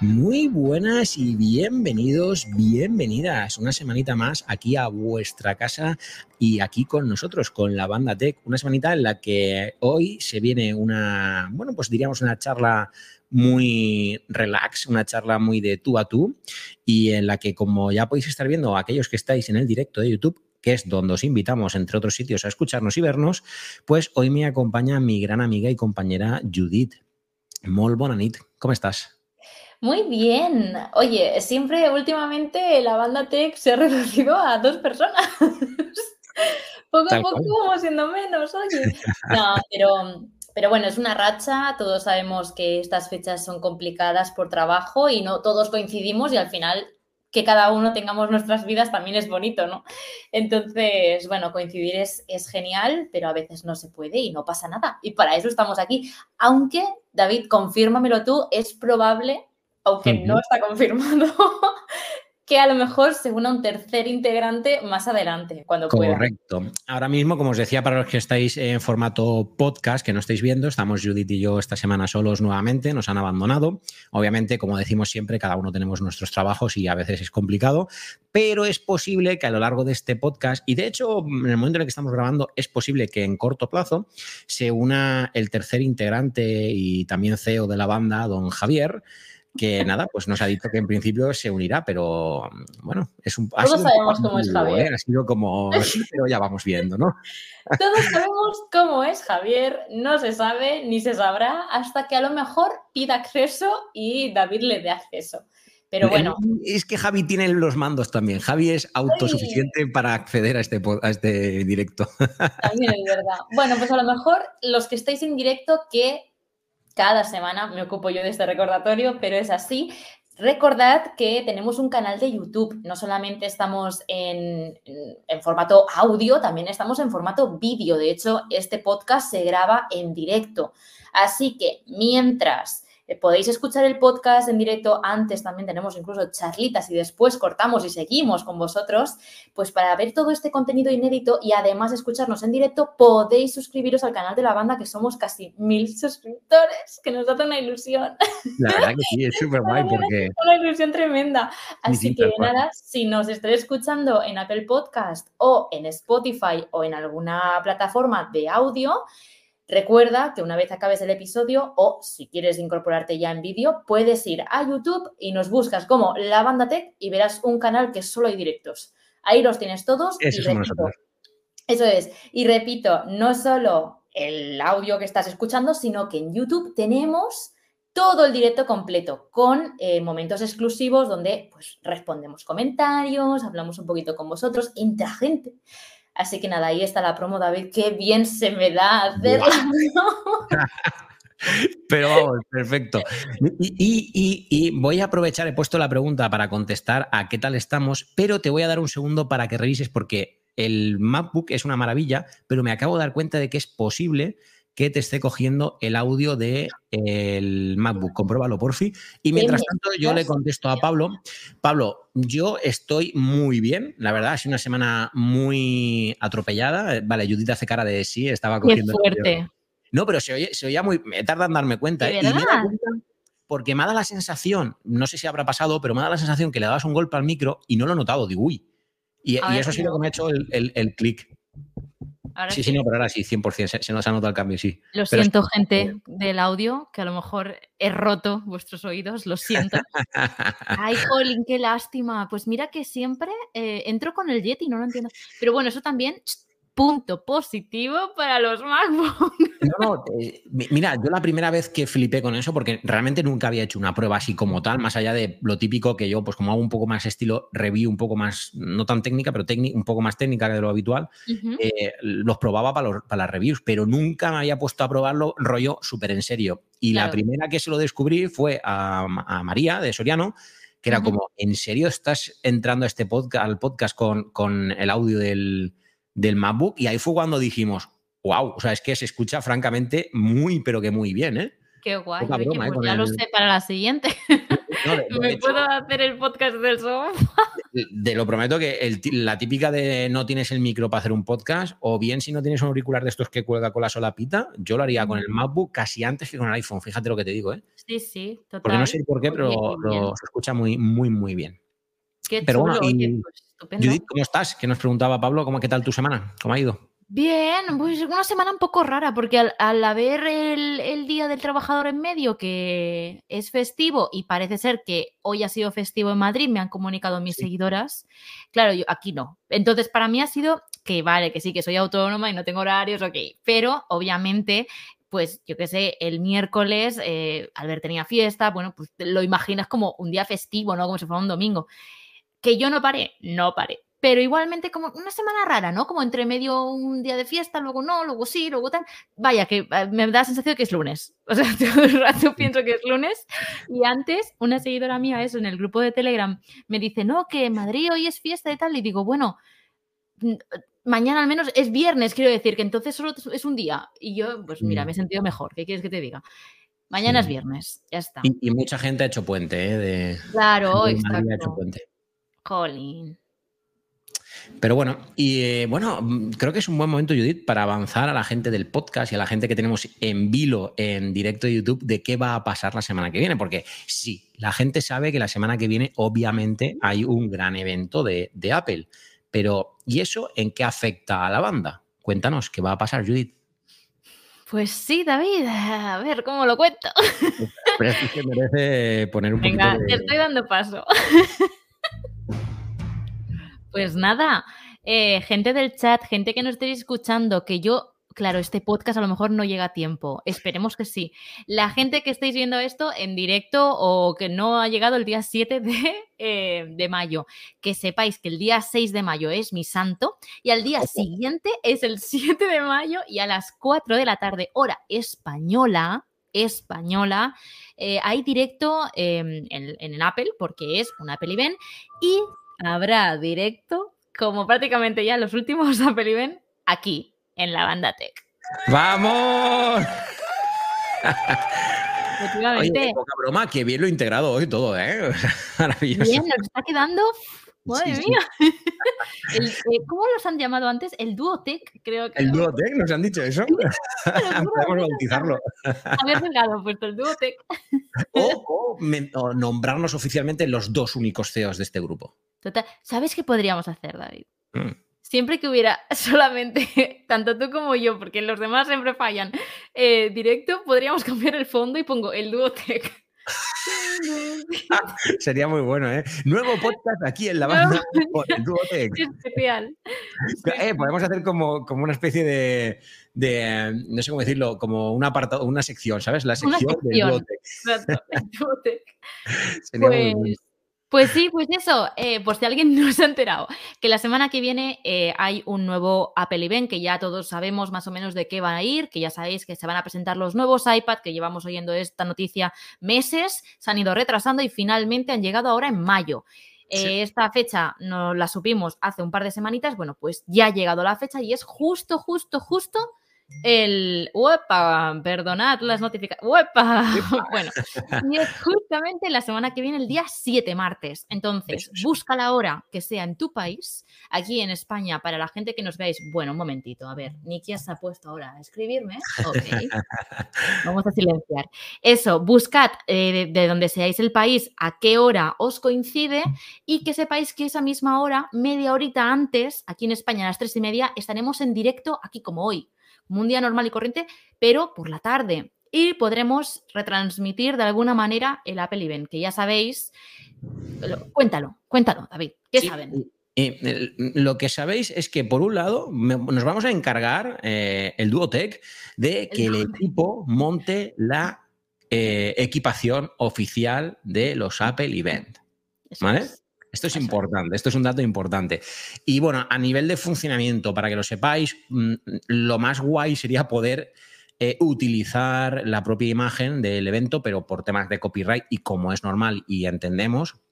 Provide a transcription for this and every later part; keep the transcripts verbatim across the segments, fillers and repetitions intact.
Muy buenas y bienvenidos, bienvenidas una semanita más aquí a vuestra casa y aquí con nosotros, con la Banda Tech. Una semanita en la que hoy se viene una, bueno, pues diríamos una charla muy relax, una charla muy de tú a tú y en la que, como ya podéis estar viendo aquellos que estáis en el directo de YouTube, que es donde os invitamos, entre otros sitios, a escucharnos y vernos, pues hoy me acompaña mi gran amiga y compañera Judith. Molt bona nit, ¿cómo estás? Muy bien. Oye, siempre últimamente la Banda Tech se ha reducido a dos personas. Poco a Tal poco cual. vamos siendo menos, oye. No, pero, pero bueno, es una racha. Todos sabemos que estas fechas son complicadas por trabajo y no todos coincidimos y al final que cada uno tengamos nuestras vidas también es bonito, ¿no? Entonces, bueno, coincidir es, es genial, pero a veces no se puede y no pasa nada. Y para eso estamos aquí. Aunque, David, confírmamelo tú, es probable, aunque no Uh-huh. está confirmado, que a lo mejor se una un tercer integrante más adelante, cuando pueda. Correcto. Ahora mismo, como os decía, para los que estáis en formato podcast, que no estáis viendo, estamos Judith y yo esta semana solos nuevamente, nos han abandonado. Obviamente, como decimos siempre, cada uno tenemos nuestros trabajos y a veces es complicado, pero es posible que a lo largo de este podcast, y de hecho, en el momento en el que estamos grabando, es posible que en corto plazo se una el tercer integrante y también C E O de la banda, don Javier, que nada, pues nos ha dicho que en principio se unirá, pero bueno, es un, ha Todos sido un poco sabemos cómo es ambiguo, ¿eh? Javier. Ha sido como, sí, pero ya vamos viendo, ¿no? Todos sabemos cómo es Javier, no se sabe ni se sabrá hasta que a lo mejor pida acceso y David le dé acceso. Pero bueno. Es que Javi tiene los mandos también. Javi es autosuficiente ¡Ay! para acceder a este, a este directo. También es verdad. Bueno, pues a lo mejor los que estáis en directo, que cada semana me ocupo yo de este recordatorio, pero es así. Recordad que tenemos un canal de YouTube. No solamente estamos en, en formato audio, también estamos en formato vídeo. De hecho, este podcast se graba en directo. Así que mientras podéis escuchar el podcast en directo, antes también tenemos incluso charlitas y después cortamos y seguimos con vosotros, pues para ver todo este contenido inédito y además escucharnos en directo, podéis suscribiros al canal de la banda, que somos casi mil suscriptores, que nos da una ilusión. La verdad que sí, es súper guay porque... Una ilusión tremenda. Sí, Así sí, que tal cual. nada, si nos estáis escuchando en Apple Podcast o en Spotify o en alguna plataforma de audio, recuerda que una vez acabes el episodio o si quieres incorporarte ya en vídeo, puedes ir a YouTube y nos buscas como La Banda Tech y verás un canal que solo hay directos. Ahí los tienes todos y Eso somos repito, nosotros. eso es, y repito, no solo el audio que estás escuchando, sino que en YouTube tenemos todo el directo completo con eh, momentos exclusivos donde pues respondemos comentarios, hablamos un poquito con vosotros, entra gente. Así que nada, ahí está la promo, David. Qué bien se me da hacerla, ¿no? Pero vamos, perfecto. Y, y, y, y voy a aprovechar, he puesto la pregunta para contestar a qué tal estamos, pero te voy a dar un segundo para que revises porque el MacBook es una maravilla, pero me acabo de dar cuenta de que es posible que te esté cogiendo el audio del MacBook. Compruébalo, porfi. Y ¿Qué mientras me tanto, yo le estás contesto a diciendo? Pablo. Pablo, yo estoy muy bien, la verdad, ha sido una semana muy atropellada. Vale, Judith hace cara de sí, estaba Qué cogiendo el audio. fuerte. No, pero se, oye, se oía muy... Me tarda en darme cuenta, ¿De ¿eh? Y me he dado verdad? cuenta porque me ha dado la sensación, no sé si habrá pasado, pero me ha dado la sensación que le dabas un golpe al micro y no lo he notado. Digo, uy. Y, A y ver, eso sí lo que me ha no. hecho el, el, el clic. Ahora Sí, sí, sí. no, pero ahora sí, cien por ciento. Se, se nos ha notado el cambio, sí. Lo Pero siento, sí. gente del audio, que a lo mejor he roto vuestros oídos, lo siento. Ay, jolín, qué lástima. Pues mira que siempre eh, entro con el Yeti, no lo entiendo. Pero bueno, eso también, punto positivo para los MacBook. No, no, eh, mira, yo la primera vez que flipé con eso, porque realmente nunca había hecho una prueba así como tal, más allá de lo típico que yo, pues como hago un poco más estilo review, un poco más, no tan técnica, pero un poco más técnica que de lo habitual, Uh-huh. eh, los probaba para, los, para las reviews, pero nunca me había puesto a probarlo rollo súper en serio. Y Claro. la primera que se lo descubrí fue a, a María de Soriano, que era uh-huh. como, ¿en serio estás entrando a este podcast, al podcast con, con el audio del, del MacBook? Y ahí fue cuando dijimos, wow, o sea, es que se escucha francamente muy, pero que muy bien, ¿eh? Qué guay. Poca Oye, broma, ¿eh? pues Con ya lo el... sé para la siguiente. No, de, de Me hecho, puedo hacer el podcast del sofá. de, de lo prometo que el, la típica de no tienes el micro para hacer un podcast, o bien si no tienes un auricular de estos que cuelga con la solapita, yo lo haría con el MacBook casi antes que con el iPhone. Fíjate lo que te digo, ¿eh? Sí, sí, Porque no total. sé por qué, Oye, pero qué lo, bien. se escucha muy, muy, muy bien. Qué Pero bueno, chulo, oye, y pues Judith, estupendo. ¿cómo estás? Que nos preguntaba Pablo, ¿cómo, ¿qué tal tu semana? ¿Cómo ha ido? Bien, pues una semana un poco rara, porque al, al haber el, el Día del Trabajador en medio, que es festivo, y parece ser que hoy ha sido festivo en Madrid, me han comunicado mis Sí. seguidoras, claro, yo aquí no. Entonces, para mí ha sido que vale, que sí, que soy autónoma y no tengo horarios, ok, pero obviamente, pues yo qué sé, el miércoles, eh, Albert tenía fiesta, bueno, pues lo imaginas como un día festivo, ¿no? Como si fuera un domingo. Que yo no paré, no paré. Pero igualmente como una semana rara, ¿no? Como entre medio un día de fiesta, luego no, luego sí, luego tal. Vaya, que me da la sensación de que es lunes. O sea, todo el rato pienso que es lunes. Y antes, una seguidora mía, eso, en el grupo de Telegram, me dice, no, que en Madrid hoy es fiesta y tal. Y digo, bueno, mañana al menos es viernes, quiero decir, que entonces solo es un día. Y yo, pues mira, me he sentido mejor. ¿Qué quieres que te diga? Mañana Sí. es viernes, ya está. Y, y mucha gente ha hecho puente, ¿eh? De, Claro, de Madrid ha hecho exacto. puente. Jolín. Pero bueno, y eh, bueno, creo que es un buen momento, Judith, para avanzar a la gente del podcast y a la gente que tenemos en vilo, en directo de YouTube, de qué va a pasar la semana que viene. Porque sí, la gente sabe que la semana que viene, obviamente, hay un gran evento de, de Apple. Pero, ¿y eso en qué afecta a la banda? Cuéntanos, ¿qué va a pasar, Judith? Pues sí, David, a ver, ¿cómo lo cuento? Pero es que se merece poner un Venga, poquito de... te estoy dando paso. Pues nada, eh, gente del chat, gente que nos estéis escuchando, que yo, claro, este podcast a lo mejor no llega a tiempo, esperemos que sí. La gente que estáis viendo esto en directo o que no ha llegado el día siete de, eh, de mayo, que sepáis que el día seis de mayo es mi santo y al día siguiente es el siete de mayo y a las cuatro de la tarde, hora española, española, eh, hay directo eh, en, en Apple, porque es un Apple Event, y habrá directo, como prácticamente ya los últimos Apple Event, aquí, en la Banda Tech. ¡Vamos! Efectivamente. Oye, poca broma, que bien lo he integrado hoy todo, ¿eh? Maravilloso. Bien, nos está quedando... ¡Madre sí, mía! Sí. El, eh, ¿Cómo los han llamado antes? El Duotech, creo que... ¿El Duotech? ¿Nos han dicho eso? Sí, podemos bautizarlo. Haber delgado, puesto el Duotech. O, o, me, o nombrarnos oficialmente los dos únicos C E Os de este grupo. Total. ¿Sabes qué podríamos hacer, David? Mm. Siempre que hubiera solamente, tanto tú como yo, porque los demás siempre fallan, eh, directo, podríamos cambiar el fondo y pongo el Duotech. Sería muy bueno, ¿eh? Nuevo podcast aquí en la banda No, con el Duotech. especial. Sí, Eh, sí. podemos hacer como, como una especie de, de, no sé cómo decirlo, como un apartado, una sección, ¿sabes? La Una sección del sección. Duotech. Exacto, el Duotech. Sería Pues, muy bueno. pues sí, pues eso, eh, por si alguien no se ha enterado, que la semana que viene eh, hay un nuevo Apple Event, que ya todos sabemos más o menos de qué van a ir, que ya sabéis que se van a presentar los nuevos iPad, que llevamos oyendo esta noticia meses, se han ido retrasando y finalmente han llegado ahora en mayo. Sí. Eh, esta fecha nos la supimos hace un par de semanitas, bueno, pues ya ha llegado la fecha y es justo, justo, justo el... ¡Uepa! Perdonad las notificaciones. ¡Uepa! Bueno, y es justamente la semana que viene, el día siete, martes. Entonces, Eso, eso. busca la hora que sea en tu país. Aquí en España, para la gente que nos veáis, bueno, un momentito, a ver, Nikia se ha puesto ahora a escribirme. Ok. Vamos a silenciar. Eso, buscad eh, de, de donde seáis el país a qué hora os coincide y que sepáis que esa misma hora, media horita antes, aquí en España a las tres y media, estaremos en directo aquí como hoy. Como un día normal y corriente, pero por la tarde. Y podremos retransmitir de alguna manera el Apple Event, que ya sabéis. Cuéntalo, cuéntalo, David. ¿Qué sí, saben? Eh, lo que sabéis es que, por un lado, me, nos vamos a encargar, eh, el Duotech, de que el, el equipo monte la eh, equipación oficial de los Apple Event. ¿Vale? Es. Esto es importante, esto es un dato importante. Y bueno, a nivel de funcionamiento, para que lo sepáis, lo más guay sería poder eh, utilizar la propia imagen del evento, pero por temas de copyright y como es normal y entendemos,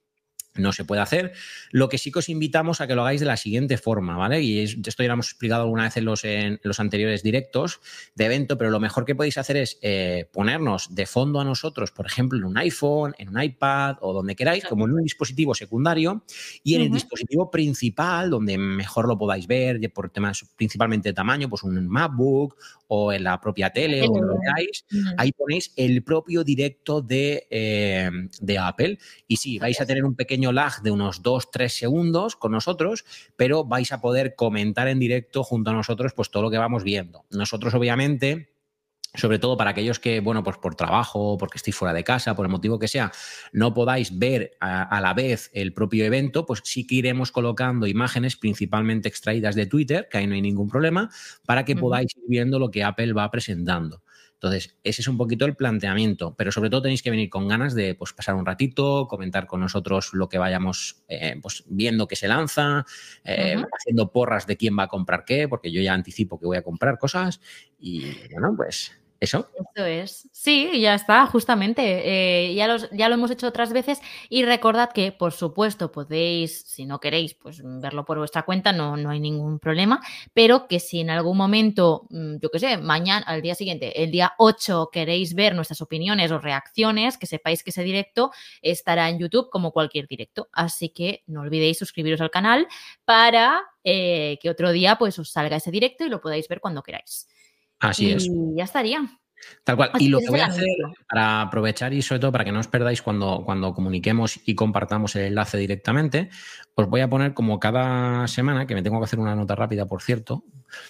no se puede hacer. Lo que sí que os invitamos a que lo hagáis de la siguiente forma, ¿vale? Y es, esto ya lo hemos explicado alguna vez en los, en los anteriores directos de evento, pero lo mejor que podéis hacer es eh, ponernos de fondo a nosotros, por ejemplo, en un iPhone, en un iPad o donde queráis, como en un dispositivo secundario, y en el uh-huh. dispositivo principal, donde mejor lo podáis ver, por temas principalmente de tamaño, pues un MacBook o en la propia tele, o donde lo veáis, uh-huh. ahí ponéis el propio directo de, eh, de Apple. Y sí, vais a tener un pequeño lag de unos dos tres segundos con nosotros, pero vais a poder comentar en directo junto a nosotros pues todo lo que vamos viendo. Nosotros, obviamente, sobre todo para aquellos que, bueno, pues por trabajo, porque estéis fuera de casa, por el motivo que sea, no podáis ver a, a la vez el propio evento, pues sí que iremos colocando imágenes principalmente extraídas de Twitter, que ahí no hay ningún problema, para que uh-huh. podáis ir viendo lo que Apple va presentando. Entonces, ese es un poquito el planteamiento, pero sobre todo tenéis que venir con ganas de pues, pasar un ratito, comentar con nosotros lo que vayamos eh, pues, viendo que se lanza, eh, uh-huh. haciendo porras de quién va a comprar qué, porque yo ya anticipo que voy a comprar cosas y, bueno, pues eso. Eso es. Sí, ya está, justamente. Eh, ya, los, ya lo hemos hecho otras veces y recordad que, por supuesto, podéis, si no queréis, pues verlo por vuestra cuenta, no, no hay ningún problema, pero que si en algún momento, yo qué sé, mañana, al día siguiente, el día ocho, queréis ver nuestras opiniones o reacciones, que sepáis que ese directo estará en YouTube como cualquier directo. Así que no olvidéis suscribiros al canal para eh, que otro día pues os salga ese directo y lo podáis ver cuando queráis. Así y es. ya estaría. Tal cual. Así y lo que, que voy a hacer para aprovechar y sobre todo para que no os perdáis cuando, cuando comuniquemos y compartamos el enlace directamente, os voy a poner como cada semana, que me tengo que hacer una nota rápida, por cierto,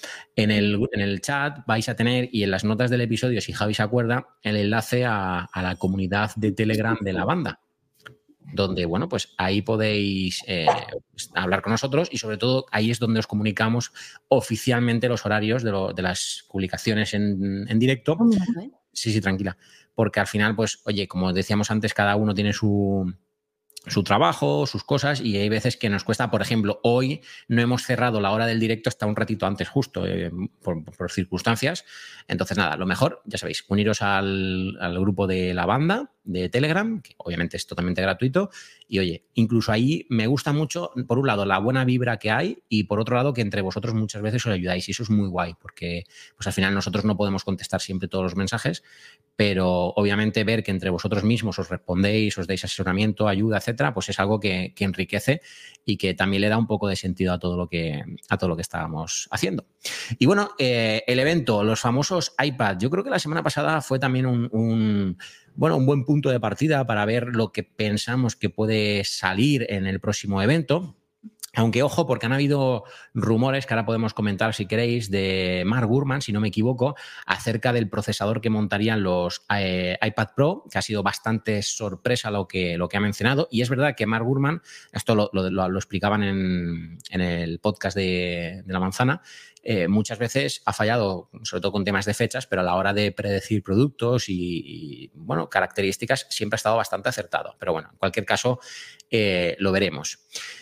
en el, en el chat vais a tener y en las notas del episodio, si Javi se acuerda, el enlace a, a la comunidad de Telegram de la banda, donde, bueno, pues ahí podéis eh, hablar con nosotros y sobre todo ahí es donde os comunicamos oficialmente los horarios de, lo, de las publicaciones en, en directo. Sí, sí, tranquila. Porque al final, pues, oye, como decíamos antes, cada uno tiene su... su trabajo, sus cosas, y hay veces que nos cuesta, por ejemplo, hoy no hemos cerrado la hora del directo hasta un ratito antes justo, eh, por, por circunstancias. Entonces, nada, lo mejor, ya sabéis, uniros al, al grupo de la banda de Telegram, que obviamente es totalmente gratuito, y oye, incluso ahí me gusta mucho, por un lado, la buena vibra que hay, y por otro lado, que entre vosotros muchas veces os ayudáis, y eso es muy guay, porque pues al final nosotros no podemos contestar siempre todos los mensajes, pero obviamente ver que entre vosotros mismos os respondéis, os dais asesoramiento, ayuda, etcétera, pues es algo que, que enriquece y que también le da un poco de sentido a todo lo que, a todo lo que estábamos haciendo. Y bueno, eh, el evento, los famosos iPad, yo creo que la semana pasada fue también un, un, bueno, un buen punto de partida para ver lo que pensamos que puede salir en el próximo evento. Aunque, ojo, porque han habido rumores que ahora podemos comentar, si queréis, de Mark Gurman, si no me equivoco, acerca del procesador que montarían los eh, iPad Pro, que ha sido bastante sorpresa lo que, lo que ha mencionado. Y es verdad que Mark Gurman, esto lo, lo, lo explicaban en, en el podcast de, de La Manzana, eh, muchas veces ha fallado, sobre todo con temas de fechas, pero a la hora de predecir productos y, y bueno, características siempre ha estado bastante acertado. Pero bueno, en cualquier caso, eh, lo veremos.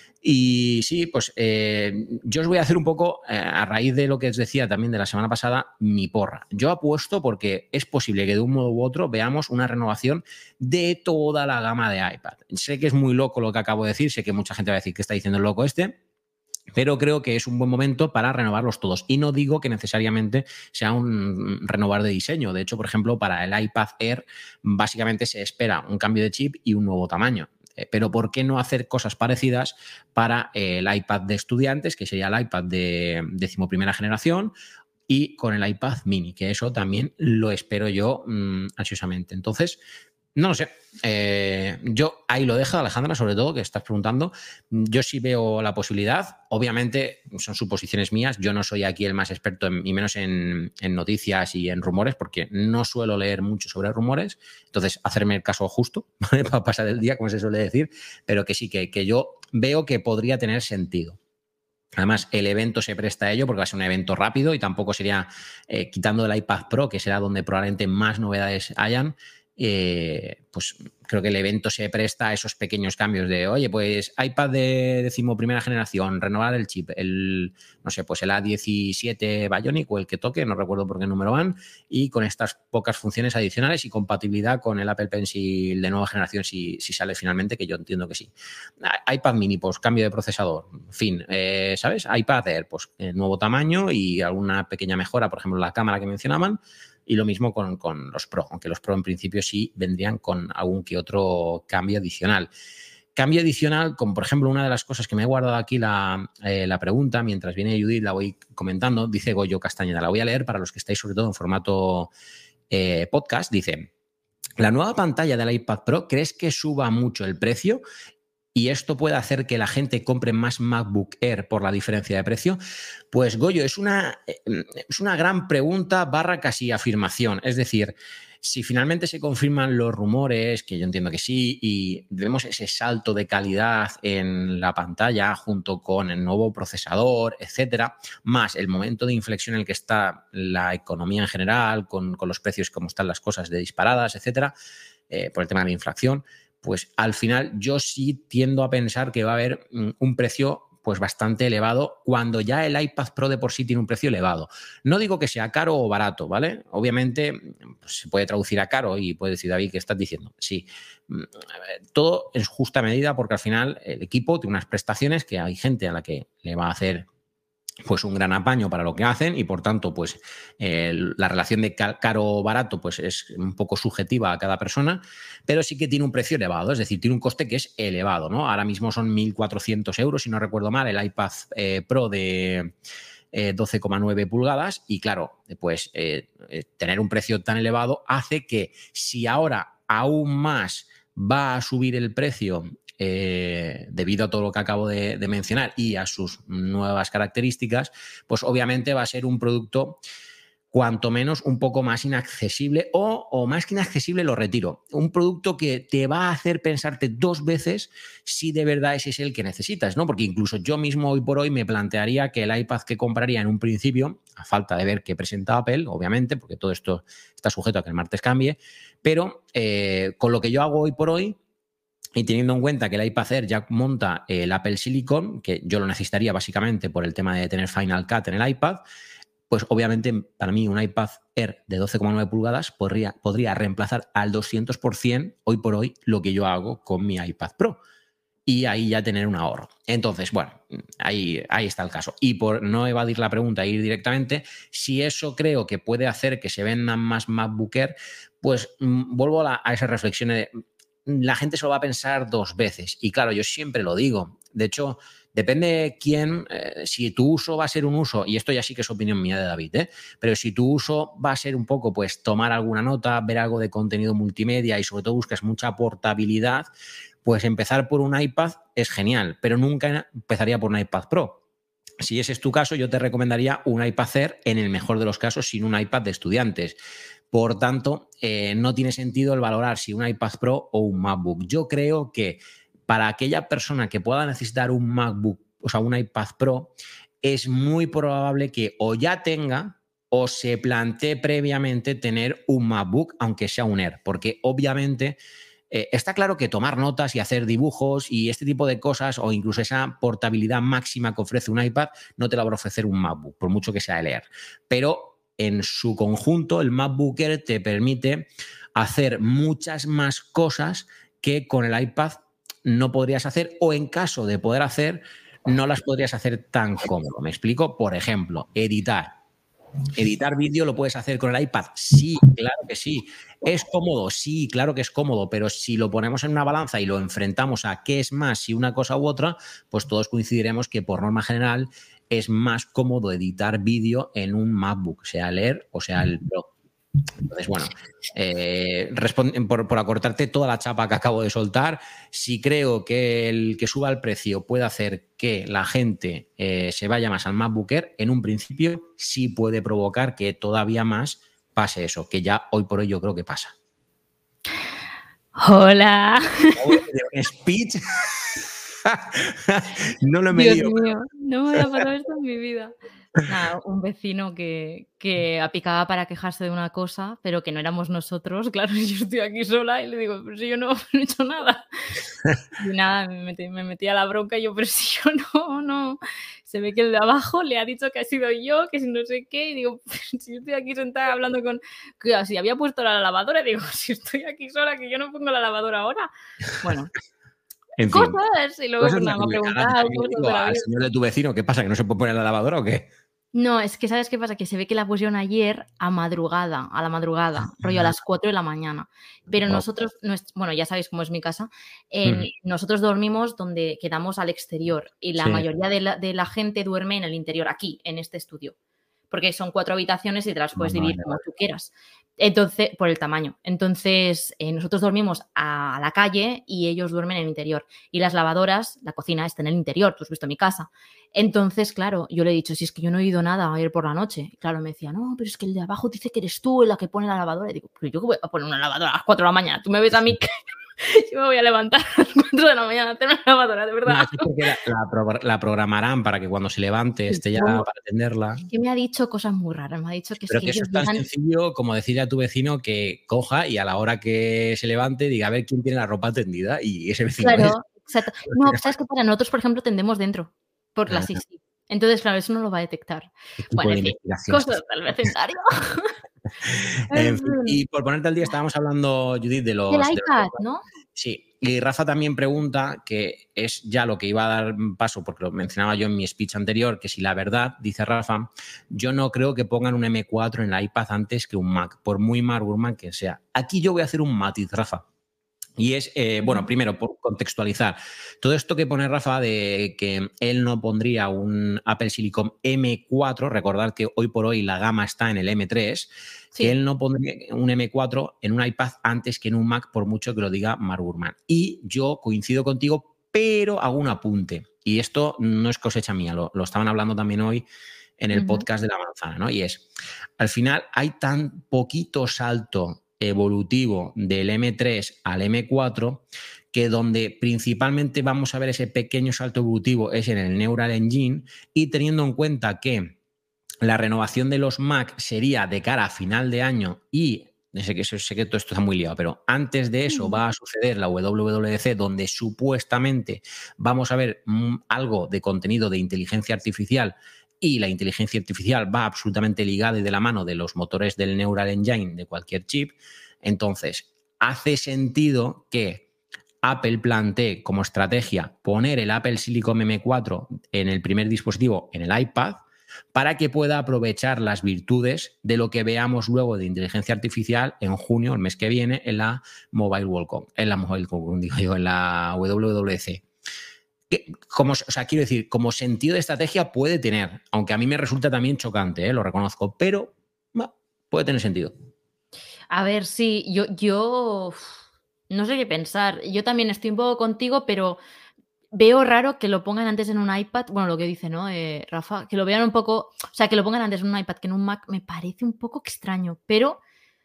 Y sí, pues eh, yo os voy a hacer un poco, eh, a raíz de lo que os decía también de la semana pasada, mi porra. Yo apuesto porque es posible que de un modo u otro veamos una renovación de toda la gama de iPad. Sé que es muy loco lo que acabo de decir, sé que mucha gente va a decir que está diciendo el loco este, pero creo que es un buen momento para renovarlos todos. Y no digo que necesariamente sea un renovar de diseño. De hecho, por ejemplo, para el iPad Air básicamente se espera un cambio de chip y un nuevo tamaño. Pero ¿por qué no hacer cosas parecidas para el iPad de estudiantes, que sería el iPad de decimoprimera generación, y con el iPad mini, que eso también lo espero yo mmm, ansiosamente? Entonces, no lo sé. Eh, yo ahí lo dejo, Alejandra, sobre todo, que estás preguntando. Yo sí veo la posibilidad. Obviamente son suposiciones mías. Yo no soy aquí el más experto, en, y menos en, en noticias y en rumores, porque no suelo leer mucho sobre rumores. Entonces, hacerme el caso justo, ¿vale? Para pasar el día, como se suele decir, pero que sí, que, que yo veo que podría tener sentido. Además, el evento se presta a ello porque va a ser un evento rápido y tampoco sería, eh, quitando el iPad Pro, que será donde probablemente más novedades hayan, eh, pues creo que el evento se presta a esos pequeños cambios de, oye, pues iPad de decimoprimera generación, renovar el chip, el, no sé, pues el A diecisiete Bionic o el que toque, no recuerdo por qué número van, y con estas pocas funciones adicionales y compatibilidad con el Apple Pencil de nueva generación si, si sale finalmente, que yo entiendo que sí. iPad mini, pues cambio de procesador, fin, eh, ¿sabes? iPad Air, pues eh, nuevo tamaño y alguna pequeña mejora, por ejemplo, la cámara que mencionaban. Y lo mismo con, con los Pro, aunque los Pro en principio sí vendrían con algún que otro cambio adicional. Cambio adicional, como por ejemplo una de las cosas que me he guardado aquí la, eh, la pregunta, mientras viene Judith la voy comentando, dice Goyo Castañeda, la voy a leer para los que estáis sobre todo en formato eh, podcast, dice, ¿la nueva pantalla del iPad Pro crees que suba mucho el precio? ¿Y esto puede hacer que la gente compre más MacBook Air por la diferencia de precio? Pues, Goyo, es una, es una gran pregunta barra casi afirmación. Es decir, si finalmente se confirman los rumores, que yo entiendo que sí, y vemos ese salto de calidad en la pantalla junto con el nuevo procesador, etcétera, más el momento de inflexión en el que está la economía en general, con, con los precios, como están las cosas de disparadas, etcétera, eh, por el tema de la inflación, pues al final yo sí tiendo a pensar que va a haber un precio pues bastante elevado cuando ya el iPad Pro de por sí tiene un precio elevado. No digo que sea caro o barato, ¿vale? Obviamente pues, se puede traducir a caro y puede decir, David, ¿qué estás diciendo? Sí, todo en justa medida porque al final el equipo tiene unas prestaciones que hay gente a la que le va a hacer pues un gran apaño para lo que hacen y por tanto pues eh, la relación de caro o barato pues es un poco subjetiva a cada persona, pero sí que tiene un precio elevado, es decir, tiene un coste que es elevado, ¿no? Ahora mismo son mil cuatrocientos euros, si no recuerdo mal, el iPad eh, Pro de eh, doce coma nueve pulgadas y claro, pues eh, tener un precio tan elevado hace que si ahora aún más va a subir el precio Eh, debido a todo lo que acabo de, de mencionar y a sus nuevas características, pues obviamente va a ser un producto cuanto menos un poco más inaccesible o, o más que inaccesible lo retiro. Un producto que te va a hacer pensarte dos veces si de verdad ese es el que necesitas, ¿no? Porque incluso yo mismo hoy por hoy me plantearía que el iPad que compraría en un principio, a falta de ver qué presenta Apple, obviamente, porque todo esto está sujeto a que el martes cambie, pero eh, con lo que yo hago hoy por hoy, y teniendo en cuenta que el iPad Air ya monta el Apple Silicon, que yo lo necesitaría básicamente por el tema de tener Final Cut en el iPad, pues obviamente para mí un iPad Air de doce coma nueve pulgadas podría, podría reemplazar al doscientos por ciento hoy por hoy lo que yo hago con mi iPad Pro. Y ahí ya tener un ahorro. Entonces, bueno, ahí, ahí está el caso. Y por no evadir la pregunta e ir directamente, si eso creo que puede hacer que se vendan más MacBook Air, pues mmm, vuelvo a, la, a esa reflexión de la gente se lo va a pensar dos veces. Y claro, yo siempre lo digo. De hecho, depende quién, eh, si tu uso va a ser un uso, y esto ya sí que es opinión mía de David, ¿eh? Pero si tu uso va a ser un poco, pues, tomar alguna nota, ver algo de contenido multimedia y sobre todo buscas mucha portabilidad, pues empezar por un iPad es genial, pero nunca empezaría por un iPad Pro. Si ese es tu caso, yo te recomendaría un iPad Air, en el mejor de los casos, sin un iPad de estudiantes. Por tanto, eh, no tiene sentido el valorar si un iPad Pro o un MacBook. Yo creo que para aquella persona que pueda necesitar un MacBook, o sea, un iPad Pro, es muy probable que o ya tenga o se plantee previamente tener un MacBook, aunque sea un Air, porque obviamente eh, está claro que tomar notas y hacer dibujos y este tipo de cosas, o incluso esa portabilidad máxima que ofrece un iPad, no te la va a ofrecer un MacBook, por mucho que sea el Air. Pero en su conjunto, el MacBook Air te permite hacer muchas más cosas que con el iPad no podrías hacer, o en caso de poder hacer, no las podrías hacer tan cómodo. ¿Me explico? Por ejemplo, editar. ¿Editar vídeo lo puedes hacer con el iPad? Sí, claro que sí. ¿Es cómodo? Sí, claro que es cómodo, pero si lo ponemos en una balanza y lo enfrentamos a qué es más, si una cosa u otra, pues todos coincidiremos que por norma general es más cómodo editar vídeo en un MacBook, sea el Air o sea el Pro. Entonces, bueno, eh, por, por acortarte toda la chapa que acabo de soltar, si creo que el que suba el precio puede hacer que la gente eh, se vaya más al MacBook Air, en un principio sí puede provocar que todavía más pase eso, que ya hoy por hoy yo creo que pasa. Hola. Speech. No lo he Dios medido. mío, no me había pasado esto en mi vida. Nada, un vecino que, que apicaba para quejarse de una cosa, pero que no éramos nosotros. Claro, yo estoy aquí sola y le digo, pero si yo no, no he hecho nada. Y nada, me metí, me metí a la bronca y yo, pero si yo no, no. Se ve que el de abajo le ha dicho que ha sido yo, que si no sé qué, y digo, si yo estoy aquí sentada hablando con... Que si había puesto la lavadora, digo, si estoy aquí sola, que yo no pongo la lavadora ahora. Bueno, En fin. cosas, y luego Cosas pues, de la nada, me ha vida. Ahora preguntado también le cosas digo de la al vida. señor de tu vecino, ¿qué pasa? ¿Que no se puede poner la lavadora o qué? No, es que ¿sabes qué pasa? Que se ve que la pusieron ayer a madrugada, a la madrugada, rollo a las cuatro de la mañana. Pero Guau. nosotros, nues- bueno, ya sabéis cómo es mi casa, en- Ujú. nosotros dormimos donde quedamos al exterior y la Sí. mayoría de la, de la gente duerme en el interior, aquí, en este estudio. Porque son cuatro habitaciones y te las puedes dividir Vale, como vale. tú quieras. Entonces, por el tamaño. Entonces, eh, nosotros dormimos a la calle y ellos duermen en el interior. Y las lavadoras, la cocina está en el interior, tú has visto mi casa. Entonces, claro, yo le he dicho, si es que yo no he oído nada ayer por la noche. Y claro, me decía, no, pero es que el de abajo dice que eres tú la que pone la lavadora. Y digo, pero yo que voy a poner una lavadora a las cuatro de la mañana. Tú me ves a mí que yo me voy a levantar a las cuatro de la mañana a hacer una lavadora, de No, verdad. eso es porque la, la pro- la programarán para que cuando se levante esté ya No, para atenderla. es que me ha dicho cosas muy raras. Me ha dicho que es Pero que que eso ellos es tan llegan... sencillo como decirle a tu vecino que coja y a la hora que se levante diga a ver quién tiene la ropa tendida y ese vecino es. Claro, exacto. No, ¿sabes qué pasa? Nosotros, por ejemplo, tendemos dentro, por la Ah, Sisi. Entonces, claro, eso no lo va a detectar. equipo Bueno, de en fin, investigación. cosas del vecindario. En En fin, fin. y por ponerte al día, estábamos hablando, Judith, de los... Del de los- iPad, ¿no? Sí, y Rafa también pregunta, que es ya lo que iba a dar paso, porque lo mencionaba yo en mi speech anterior, que si la verdad, dice Rafa, yo no creo que pongan un eme cuatro en el iPad antes que un Mac, por muy Mark Gurman que sea. Aquí yo voy a hacer un matiz, Rafa. Y es, eh, bueno, primero, por contextualizar, todo esto que pone Rafa de que él no pondría un Apple Silicon eme cuatro, recordad que hoy por hoy la gama está en el eme tres, Sí. que él no pondría un eme cuatro en un iPad antes que en un Mac, por mucho que lo diga Mark Gurman. Y yo coincido contigo, pero hago un apunte. Y esto no es cosecha mía, lo, lo estaban hablando también hoy en el Ujú. podcast de la manzana, ¿no? Y es, al final hay tan poquito salto evolutivo del eme tres al eme cuatro que donde principalmente vamos a ver ese pequeño salto evolutivo es en el Neural Engine, y teniendo en cuenta que la renovación de los Mac sería de cara a final de año y sé que, sé que todo esto está muy liado, pero antes de eso va a suceder la doble u doble u de ce, donde supuestamente vamos a ver mm, algo de contenido de inteligencia artificial, y la inteligencia artificial va absolutamente ligada y de la mano de los motores del Neural Engine de cualquier chip. Entonces, hace sentido que Apple plantee como estrategia poner el Apple Silicon eme cuatro en el primer dispositivo, en el iPad, para que pueda aprovechar las virtudes de lo que veamos luego de inteligencia artificial en junio, el mes que viene, en la Mobile World Congress, en la Mobile Congress, digo yo, en la doble u doble u de ce. Como, o sea, quiero decir, como sentido de estrategia puede tener, aunque a mí me resulta también chocante, ¿eh? Lo reconozco, pero bah, puede tener sentido. A ver, sí, yo, yo uf, no sé qué pensar. Yo también estoy un poco contigo, pero veo raro que lo pongan antes en un iPad. Bueno, lo que dice, ¿no, eh, Rafa? Que lo vean un poco, o sea, que lo pongan antes en un iPad que en un Mac me parece un poco extraño, pero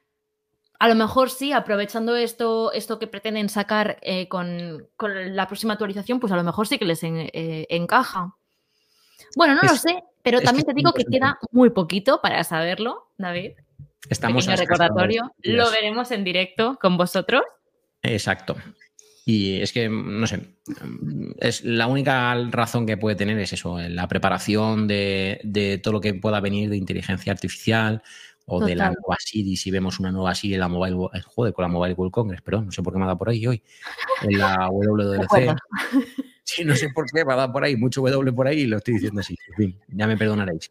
a lo mejor sí, aprovechando esto, esto que pretenden sacar eh, con, con la próxima actualización, pues a lo mejor sí que les en- eh, encaja. Bueno, no lo Es, sé, pero es también que te digo que queda muy poquito para saberlo, David. estamos a Pequeño escasos recordatorio, lo días. veremos en directo con vosotros. Exacto. Y es que, no sé, es la única razón que puede tener es eso, la preparación de, de todo lo que pueda venir de inteligencia artificial o Total. de la nueva Siri, si vemos una nueva Siri en la Mobile, joder, con la Mobile World Congress, perdón, no sé por qué me ha dado por ahí hoy, en la doble u doble u de ce. Sí, no sé por qué me ha dado por ahí, mucho W por ahí y lo estoy diciendo así, en fin, ya me perdonaréis.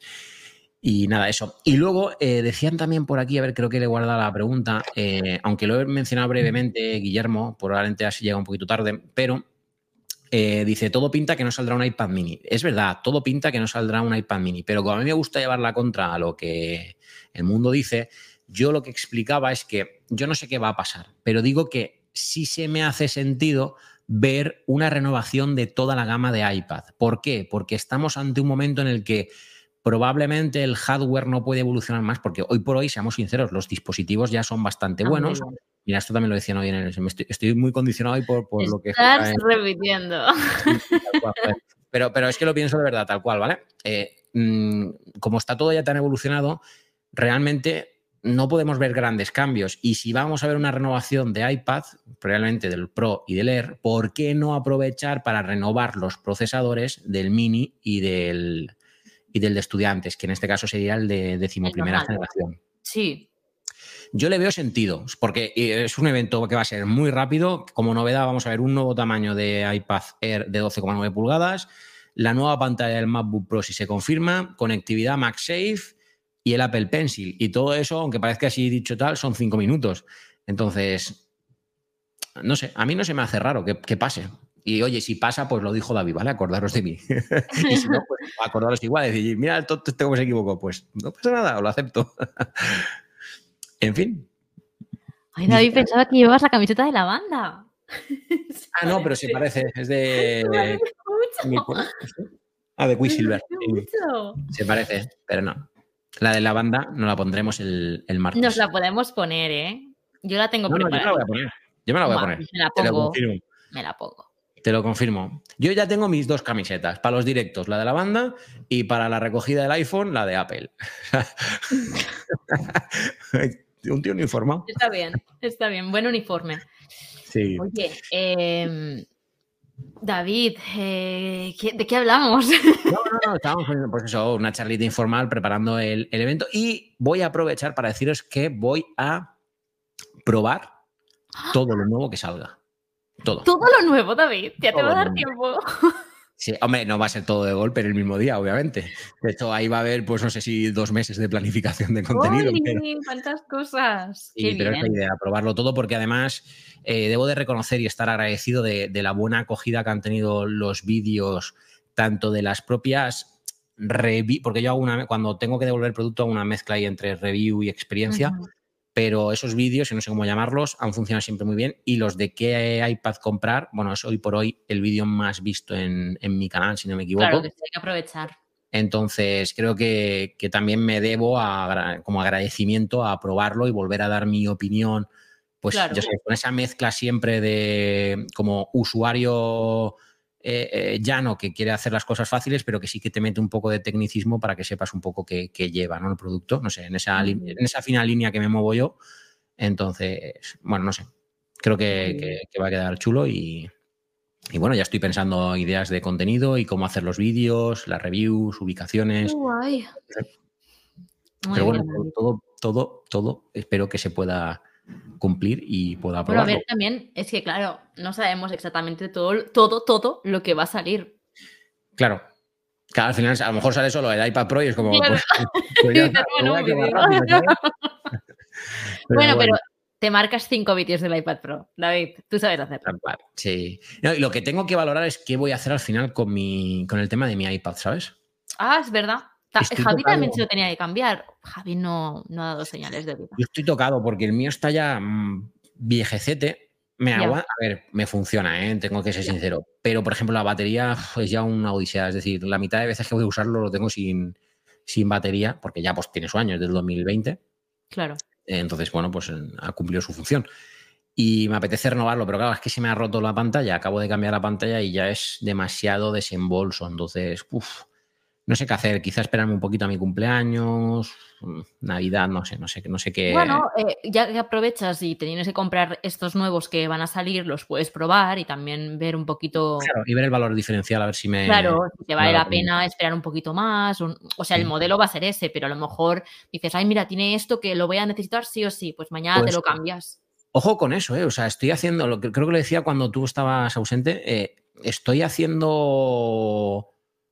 Y nada, eso. Y luego eh, decían también por aquí, a ver, creo que le he guardado la pregunta, eh, aunque lo he mencionado brevemente, Guillermo, probablemente así llega un poquito tarde, pero eh, dice, todo pinta que no saldrá un iPad mini. Es verdad, todo pinta que no saldrá un iPad mini, pero como a mí me gusta llevar la contra a lo que el mundo dice, yo lo que explicaba es que yo no sé qué va a pasar, pero digo que sí se me hace sentido ver una renovación de toda la gama de iPad. ¿Por qué? Porque estamos ante un momento en el que probablemente el hardware no puede evolucionar más, porque hoy por hoy, seamos sinceros, los dispositivos ya son bastante Ah, buenos, Mira, esto también lo decían hoy en el... Estoy, estoy muy condicionado hoy por, por lo que... Estás repitiendo. Sí, sí, tal cual, joder. Pero, pero es que lo pienso de verdad, tal cual, ¿vale? Eh, mmm, como está todo ya tan evolucionado, realmente no podemos ver grandes cambios. Y si vamos a ver una renovación de iPad, realmente del Pro y del Air, ¿por qué no aprovechar para renovar los procesadores del Mini y del, y del de estudiantes, que en este caso sería el de decimoprimera generación? Sí. Yo le veo sentido, porque es un evento que va a ser muy rápido. Como novedad vamos a ver un nuevo tamaño de iPad Air de doce coma nueve pulgadas, la nueva pantalla del MacBook Pro si se confirma, conectividad MagSafe y el Apple Pencil. Y todo eso, aunque parezca así dicho tal, son cinco minutos. Entonces, no sé, a mí no se me hace raro que, que pase. Y oye, si pasa, pues lo dijo David, ¿vale? Acordaros de mí. Y si no, pues acordaros igual, decir, mira, el tonto este cómo se equivocó. Pues no pasa nada, lo acepto. En fin. Ay, David, Dice, pensaba que llevabas la camiseta de la banda. Ah, no, pero se parece. Es de... Ah, de Quicksilver. Se parece, pero no. La de la banda no la pondremos el, el martes. Nos la podemos poner, ¿eh? Yo la tengo no, no, preparada. yo me la voy a poner. Yo me la voy a poner. Me la pongo. Te lo confirmo. Me la pongo. Te lo confirmo. Yo ya tengo mis dos camisetas. Para los directos, la de la banda, y para la recogida del iPhone, la de Apple. Un tío uniformado. Está bien, está bien. Buen uniforme. Sí. Oye, eh, David, eh, ¿de qué hablamos? No, no, no. Estábamos poniendo, pues eso, una charlita informal preparando el, el evento. Y voy a aprovechar para deciros que voy a probar todo lo nuevo que salga. Todo. Todo lo nuevo, David. Ya todo te va a dar nuevo. tiempo. Sí, hombre, no va a ser todo de golpe en el mismo día, obviamente. De hecho, ahí va a haber, pues no sé si dos meses de planificación de contenido. ¡Uy! Pero... ¡Cuántas cosas! Sí, Qué pero bien. es la idea, probarlo todo, porque además eh, debo de reconocer y estar agradecido de, de la buena acogida que han tenido los vídeos, tanto de las propias reviews, porque yo hago una, cuando tengo que devolver producto, hago una mezcla ahí entre review y experiencia. Uh-huh. Pero esos vídeos, y no sé cómo llamarlos, han funcionado siempre muy bien. Y los de qué iPad comprar, bueno, es hoy por hoy el vídeo más visto en, en mi canal, si no me equivoco. Claro, que hay que aprovechar. Entonces, creo que, que también me debo a, como agradecimiento a probarlo y volver a dar mi opinión. Pues, claro. Yo sé, con esa mezcla siempre de como usuario eh, eh, llano que quiere hacer las cosas fáciles, pero que sí que te mete un poco de tecnicismo para que sepas un poco qué, qué lleva, ¿no? El producto. No sé, en esa, uh-huh. en esa fina línea que me muevo yo. Entonces, bueno, no sé. Creo que, uh-huh. que, que va a quedar chulo y, y bueno, ya estoy pensando ideas de contenido y cómo hacer los vídeos, las reviews, ubicaciones. Qué guay. Muy Pero bueno, bien. todo, todo, todo espero que se pueda cumplir y pueda probarlo. Bueno, a ver, también es que, claro, no sabemos exactamente todo, todo, todo lo que va a salir. Claro. Claro, al final a lo mejor sale solo el iPad Pro y es como... Claro. Pues, pues ya está, bueno, rápido, pero bueno, bueno, pero te marcas cinco vídeos del iPad Pro, David, tú sabes hacerlo. Sí. No, y lo que tengo que valorar es qué voy a hacer al final con, mi, con el tema de mi iPad, ¿sabes? Ah, es verdad. Estoy Javi tocado. también se lo tenía que cambiar. Javi no, no ha dado señales de vida. Yo estoy tocado porque el mío está ya mmm, viejecete. Me aguanta. A ver, me funciona, ¿eh? Tengo que ser ya. sincero. Pero, por ejemplo, la batería es ya una odisea. Es decir, la mitad de veces que voy a usarlo lo tengo sin, sin batería, porque ya pues tiene su año, es del dos mil veinte. Claro. Entonces, bueno, pues ha cumplido su función. Y me apetece renovarlo, pero claro, es que se me ha roto la pantalla. Acabo de cambiar la pantalla y ya es demasiado desembolso. Entonces, uff. No sé qué hacer, quizá esperarme un poquito a mi cumpleaños, Navidad, no sé, no sé, no sé qué. Bueno, eh, ya que aprovechas y te tienes que comprar estos nuevos que van a salir, los puedes probar y también ver un poquito. Claro, y ver el valor diferencial, a ver si me. Claro, si te vale la pena esperar un poquito más. Un... O sea, el modelo va a ser ese, pero a lo mejor dices, ay, mira, tiene esto que lo voy a necesitar sí o sí, pues mañana pues, te lo cambias. Ojo con eso, ¿eh? O sea, estoy haciendo, lo que creo que lo decía cuando tú estabas ausente, eh, estoy haciendo.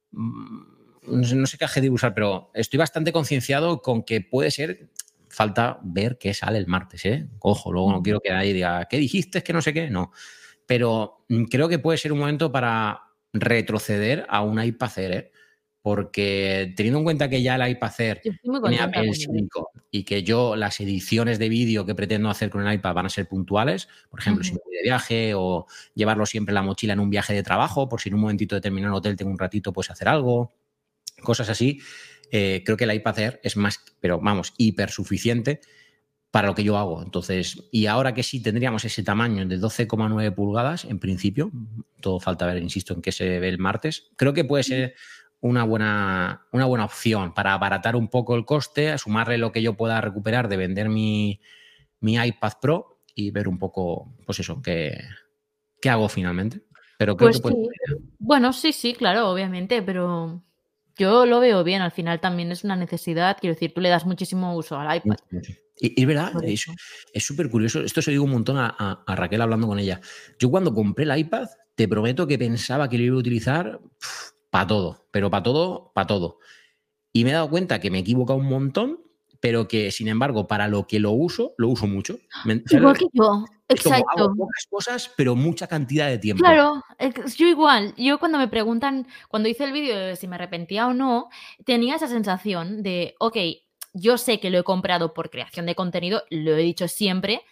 No sé qué adjetivo usar, pero estoy bastante concienciado con que puede ser, falta ver qué sale el martes, ¿eh? Ojo, luego no quiero que nadie diga, ¿qué dijiste? Es que no sé qué, no. Pero creo que puede ser un momento para retroceder a un iPad Air, ¿eh? Porque teniendo en cuenta que ya el iPad Air tiene Apple cinco y que yo las ediciones de vídeo que pretendo hacer con el iPad van a ser puntuales, por ejemplo, uh-huh. si me voy de viaje o llevarlo siempre en la mochila en un viaje de trabajo, por si en un momentito determinado en el hotel tengo un ratito, pues hacer algo. Cosas así, eh, creo que el iPad Air es más, pero vamos, hiper suficiente para lo que yo hago. Entonces, y ahora que sí tendríamos ese tamaño de doce coma nueve pulgadas, en principio, todo falta ver, insisto, en qué se ve el martes, creo que puede ser una buena, una buena opción para abaratar un poco el coste, a sumarle lo que yo pueda recuperar de vender mi, mi iPad Pro y ver un poco, pues eso, qué, qué hago finalmente. Pero creo Pues que puede sí. ser. Bueno, sí, sí, claro, obviamente, pero yo lo veo bien. Al final también es una necesidad. Quiero decir, tú le das muchísimo uso al iPad. Mucho, mucho. Y es verdad, Por es eso. es súper curioso. Esto se lo digo un montón a, a- a Raquel hablando con ella. Yo cuando compré el iPad, te prometo que pensaba que lo iba a utilizar para todo, pero para todo, para todo. Y me he dado cuenta que me he equivocado un montón, pero que, sin embargo, para lo que lo uso, lo uso mucho. ¿Me- Igual ¿sabes? que yo, Es como hago exacto. pocas cosas, pero mucha cantidad de tiempo. Claro, ex yo igual. Yo cuando me preguntan, cuando hice el vídeo de si me arrepentía o no, tenía esa sensación de, okey, yo sé que lo he comprado por creación de contenido, lo he dicho siempre,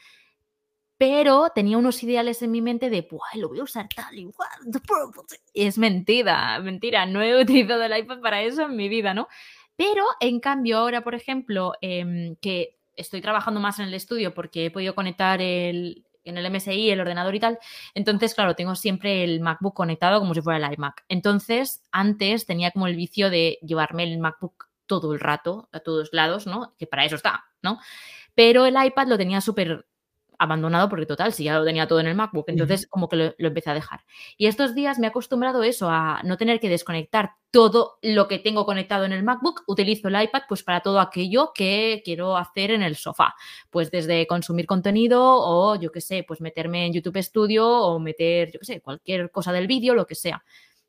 pero tenía unos ideales en mi mente de: "Buah, lo voy a usar tal y cual". Y es mentira, mentira, no he utilizado el iPad para eso en mi vida, ¿no? Pero, en cambio, ahora, por ejemplo, em, que estoy trabajando más en el estudio porque he podido conectar el en el M S I, el ordenador y tal, entonces, claro, tengo siempre el MacBook conectado como si fuera el iMac. Entonces, antes tenía como el vicio de llevarme el MacBook todo el rato, a todos lados, ¿no? Que para eso está, ¿no? Pero el iPad lo tenía súper abandonado porque, total, si ya lo tenía todo en el MacBook, entonces como que lo, lo empecé a dejar. Y estos días me he acostumbrado eso, a no tener que desconectar todo lo que tengo conectado en el MacBook, utilizo el iPad pues para todo aquello que quiero hacer en el sofá, pues desde consumir contenido o yo qué sé, pues meterme en YouTube Studio o meter, yo qué sé, cualquier cosa del vídeo, lo que sea.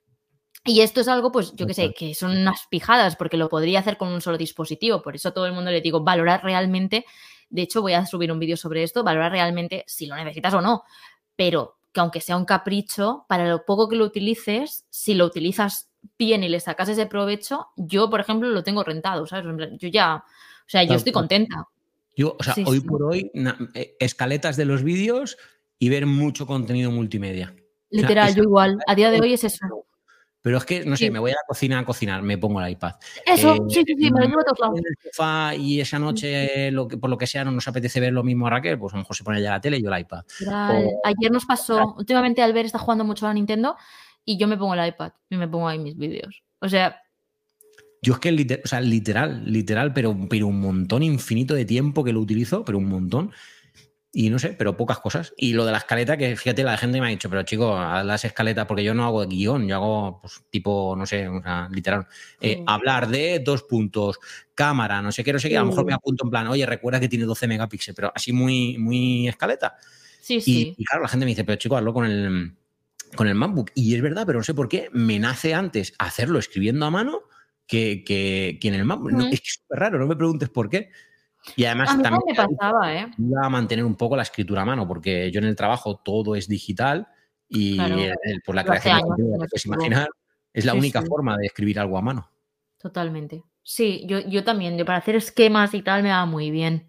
Y esto es algo, pues, yo qué sé, que son unas pijadas, porque lo podría hacer con un solo dispositivo. Por eso a todo el mundo le digo, valorar realmente, de hecho voy a subir un vídeo sobre esto, valorar realmente si lo necesitas o no. Pero que aunque sea un capricho, para lo poco que lo utilices, si lo utilizas bien y le sacas ese provecho, yo, por ejemplo, lo tengo rentado, ¿sabes? En plan, yo ya, o sea, yo Tal estoy cual. contenta. Yo, o sea, Sí, hoy sí. por hoy, na- eh, escaletas de los vídeos y ver mucho contenido multimedia. O sea, Literal, esa yo igual. A día de hoy es eso. Pero es que, no sé, Sí. me voy a la cocina a cocinar, me pongo el iPad. Eh, Eso, sí, sí, sí, me lo me llevo a todos estoy lados. en el sofá y esa noche, lo que, por lo que sea, no nos apetece ver lo mismo a Raquel, pues a lo mejor se pone ya la tele y yo el iPad. Literal. O, Ayer nos pasó, últimamente Albert está jugando mucho a la Nintendo y yo me pongo el iPad y me pongo ahí mis vídeos. O sea, yo es que liter- o sea, literal, literal, pero, pero un montón infinito de tiempo que lo utilizo, pero un montón. Y no sé, pero pocas cosas. Y lo de la escaleta, que fíjate, la gente me ha dicho, pero chico, haz las escaletas, porque yo no hago guión, yo hago pues, tipo, no sé, o sea, literal, eh, Sí. hablar de dos puntos, cámara, no sé qué, no sé qué, a lo mejor me Sí. apunto en plan, oye, recuerda que tiene doce megapíxeles, pero así muy, muy escaleta. Sí, Y, sí. y claro, la gente me dice, pero chico, hazlo con el, con el MacBook. Y es verdad, pero no sé por qué, me nace antes hacerlo escribiendo a mano que, que, que en el MacBook. No, Mm. es que es súper raro, no me preguntes por qué. Y A además mí también también me pasaba, ¿eh? ayuda a mantener un poco la escritura a mano, porque yo en el trabajo todo es digital y Claro. el- el- pues la Yo hace creación de años contenido, que ya no te puedes escribo. imaginar, es la Sí, única sí, forma de escribir algo a mano. totalmente. Sí, yo, yo también, yo para hacer esquemas y tal me va muy bien.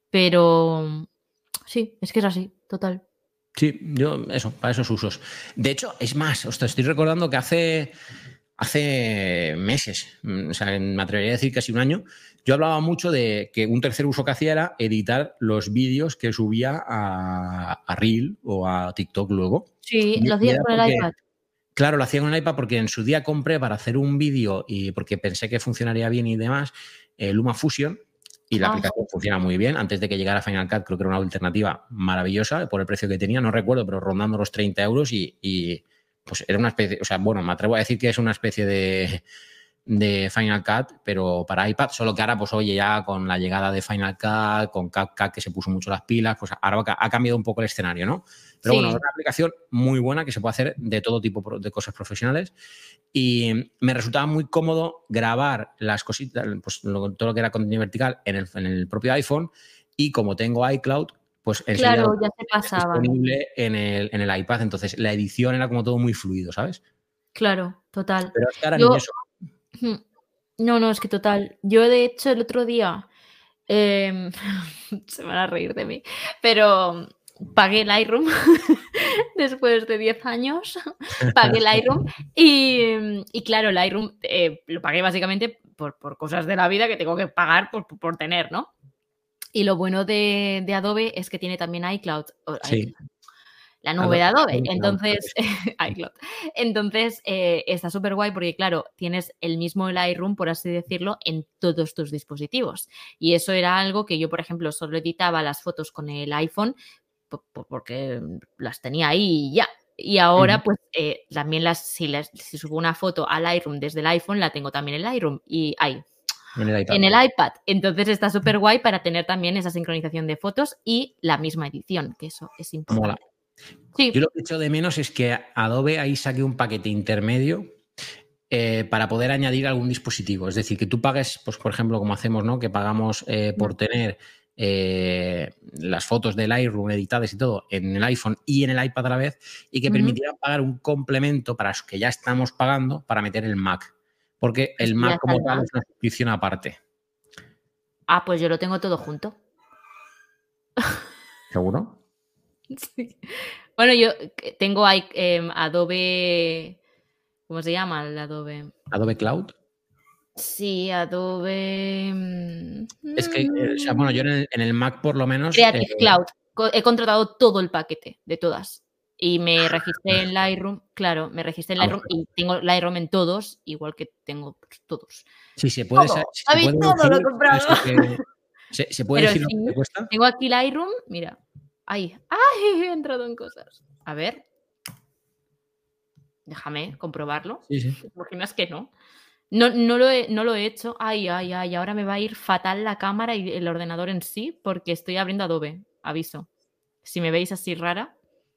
Pero sí, es que es así, total. Sí, yo, eso, para esos usos. De hecho, es más, os estoy recordando que hace, hace meses, mm, o sea, me atrevería a decir casi un año, yo hablaba mucho de que un tercer uso que hacía era editar los vídeos que subía a, a Reel o a TikTok luego. Sí, Y, ¿lo y hacías era con el porque, iPad? claro, lo hacía con el iPad porque en su día compré para hacer un vídeo y porque pensé que funcionaría bien y demás, eh, LumaFusion, y la Ah, sí. aplicación funciona muy bien. Antes de que llegara Final Cut, creo que era una alternativa maravillosa por el precio que tenía, no recuerdo, pero rondando los treinta euros y, y pues era una especie, o sea, bueno, me atrevo a decir que es una especie de, de Final Cut, pero para iPad, solo que ahora, pues oye, ya con la llegada de Final Cut, con CapCut que se puso mucho las pilas, pues ahora ha cambiado un poco el escenario, ¿no? Pero bueno, es Sí, una aplicación muy buena que se puede hacer de todo tipo de cosas profesionales y me resultaba muy cómodo grabar las cositas, pues lo- todo lo que era contenido vertical en el, en el propio iPhone y como tengo iCloud, pues enseguida claro, lo ya se es pasaban. disponible en el, en el iPad. Entonces la edición era como todo muy fluido, ¿sabes? Claro, total. Pero es que ahora ni Yo eso. ujú. No, no, es que total. Yo, de hecho, el otro día, em, se van a reír de mí, pero pagué el iRoom después de diez años, pagué el iRoom y, em, y claro, el iRoom, eh, lo pagué básicamente por por cosas de la vida que tengo que pagar por por tener, ¿no? Y lo bueno de, de Adobe es que tiene también iCloud. o- Sí. La nube de Adobe. Adobe Cloud, Entonces, iCloud. Entonces eh, está súper guay porque, claro, tienes el mismo Lightroom, por así decirlo, en todos tus dispositivos. Y eso era algo que yo, por ejemplo, solo editaba las fotos con el iPhone po- po- porque las tenía ahí y ya. Y ahora, Ujú. pues, eh, también las, si, las, si subo una foto al Lightroom desde el iPhone, la tengo también en el Lightroom. Y ahí, En el iPad. en el iPad. Entonces está súper guay para tener también esa sincronización de fotos y la misma edición, que eso es Mola. importante. Yo Sí, lo que echo de menos es que Adobe ahí saque un paquete intermedio eh, para poder añadir algún dispositivo. Es decir, que tú pagues, pues por ejemplo, como hacemos, ¿no? Que pagamos eh, por tener eh, las fotos del Lightroom editadas y todo en el iPhone y en el iPad a la vez, y que Ujú. permitiera pagar un complemento para los que ya estamos pagando para meter el Mac. Porque el Esto ya Mac está como de tal más. es una suscripción aparte. Ah, pues yo lo tengo todo junto. ¿Seguro? Sí. Bueno, yo eh, tengo ahí em, Adobe. ¿Cómo se llama el Adobe? Adobe Cloud. Sí, Adobe. mm, Es que, eh, o sea, bueno, yo en el, en el Mac por lo menos... eh, Creative Cloud. Co- He contratado todo el paquete de todas. Y me registré en Lightroom, claro, me registré en vamos a Lightroom ver. y tengo Lightroom en todos, igual que tengo pues, todos. Si se puede, sa- Todo, si se David, puede todo lo he decir comprado. eso que... ¿Se, se puede Pero decir lo sí, que te cuesta? tengo aquí Lightroom, mira. Ay, ay, he entrado en cosas. A ver, déjame comprobarlo. Sí, sí. ¿Te imaginas que no? No, no, lo he, no lo he hecho. Ay, ay, ay, ahora me va a ir fatal la cámara y el ordenador en sí porque estoy abriendo Adobe. Aviso. Si me veis así rara,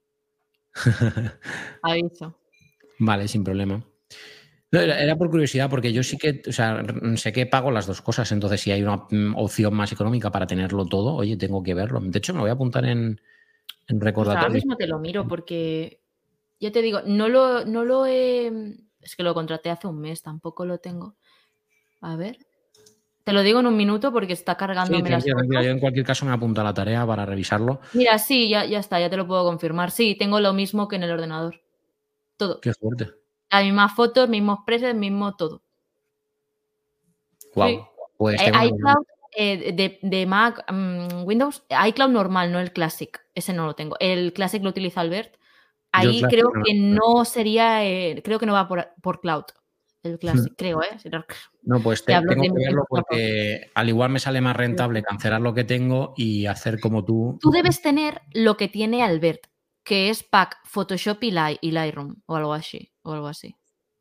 aviso. Vale, sin problema. No, era, era por curiosidad, porque yo sí que, o sea, r- sé que pago las dos cosas, entonces si hay una mm, opción más económica para tenerlo todo, oye, tengo que verlo. De hecho, me voy a apuntar en, en Pues ahora recordatorios. mismo te lo miro porque, ya te digo, no lo, no lo he... Es que lo contraté hace un mes, tampoco lo tengo. A ver. Te lo digo en un minuto porque está Sí, cargándome las tranquila, tranquila. fotos. Yo en cualquier caso me apunto a la tarea para revisarlo. Mira, sí, ya, ya está, ya te lo puedo confirmar. Sí, tengo lo mismo que en el ordenador. Todo. Qué fuerte. Las mismas fotos, mismos presets, mismo todo. Sí. Wow. Pues Eh, tengo que... iCloud eh, de, de Mac, mm, Windows, iCloud normal, no el Classic. Ese no lo tengo. El Classic lo utiliza Albert. Yo el Ahí Classic creo no que lo- no sería, eh, creo que no va por, por cloud. El Classic, creo, ¿eh? Si no- No, pues Te te- hablo tengo de que mi verlo papá. porque al igual me sale más rentable cancelar lo que tengo y hacer como tú. Tú debes tener lo que tiene Albert, que es Pack, Photoshop y, Light, y Lightroom, o algo así, o algo así.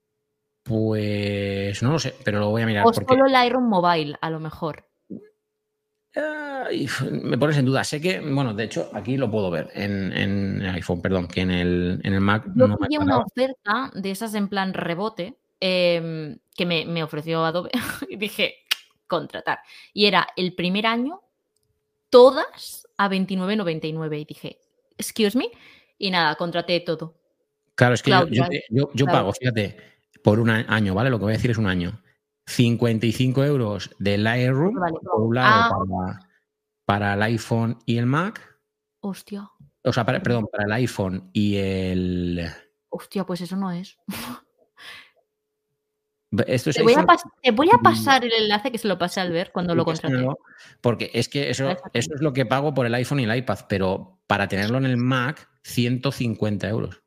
Pues no lo sé, pero lo voy a mirar O porque solo Lightroom Mobile, a lo mejor. ay, me pones en duda. Sé que, bueno, de hecho, aquí lo puedo ver en, en el iPhone, perdón, que en el, en el Mac Yo no me pillé una aclaraba. oferta de esas en plan rebote em, que me, me ofreció Adobe y dije, contratar. Y era el primer año, todas a veintinueve noventa y nueve. Y dije, excuse me. Y nada, contraté todo. Claro, es que yo, Cloud yo, Drive, te- yo, yo claro. pago, fíjate, por un a- año, ¿vale? Lo que voy a decir es un año. cincuenta y cinco euros de Lightroom, Vale. por un lado, Ah, para, para el iPhone y el Mac. hostia. O sea, para- perdón, para el iPhone y el... Hostia, pues eso no es. Esto es Te voy a, iPhone. pas- te voy a y- pasar el enlace que se lo pasé al ver cuando y lo contraté. pásamelo, porque es que eso, eso es lo que pago por el iPhone y el iPad, pero para tenerlo en el Mac, ciento cincuenta euros.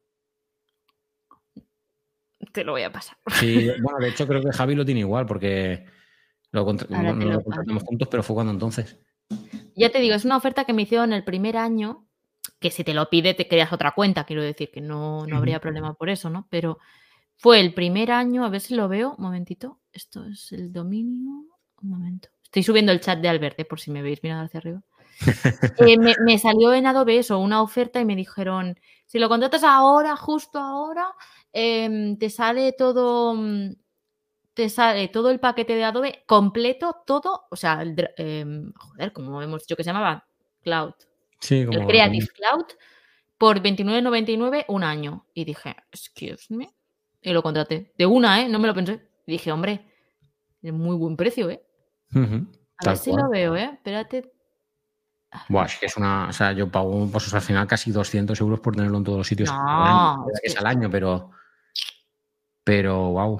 Te lo voy a pasar. Sí, bueno, de hecho creo que Javi lo tiene igual, porque lo, contra- Ahora no te lo lo contratamos paso. juntos, pero fue cuando entonces. Ya te digo, es una oferta que me hicieron el primer año, que si te lo pide te creas otra cuenta, quiero decir que no, no habría problema por eso, ¿no? Pero fue el primer año, a ver si lo veo, un momentito, esto es el dominio, un momento. Estoy subiendo el chat de Albert, eh, por si me veis, mirad hacia arriba. Eh, me, me salió en Adobe eso, una oferta y me dijeron, si lo contratas ahora, justo ahora, em, te sale todo, mm, te sale todo el paquete de Adobe completo, todo, o sea, el dr- em, joder, como hemos dicho que se llamaba, Cloud, Sí, el como lo Creative tenía. Cloud, por veintinueve noventa y nueve un año. Y dije, excuse me, y lo contraté. De una, ¿eh? No me lo pensé. Y dije, hombre, es muy buen precio, ¿eh? Ujú, A ver tal si cual. lo veo, ¿eh? Espérate. A Buah, ver. es que es una. O sea, yo pago pues, al final casi doscientos euros por tenerlo en todos los sitios al año. No, Es verdad es que es que al año, pero. Pero, wow.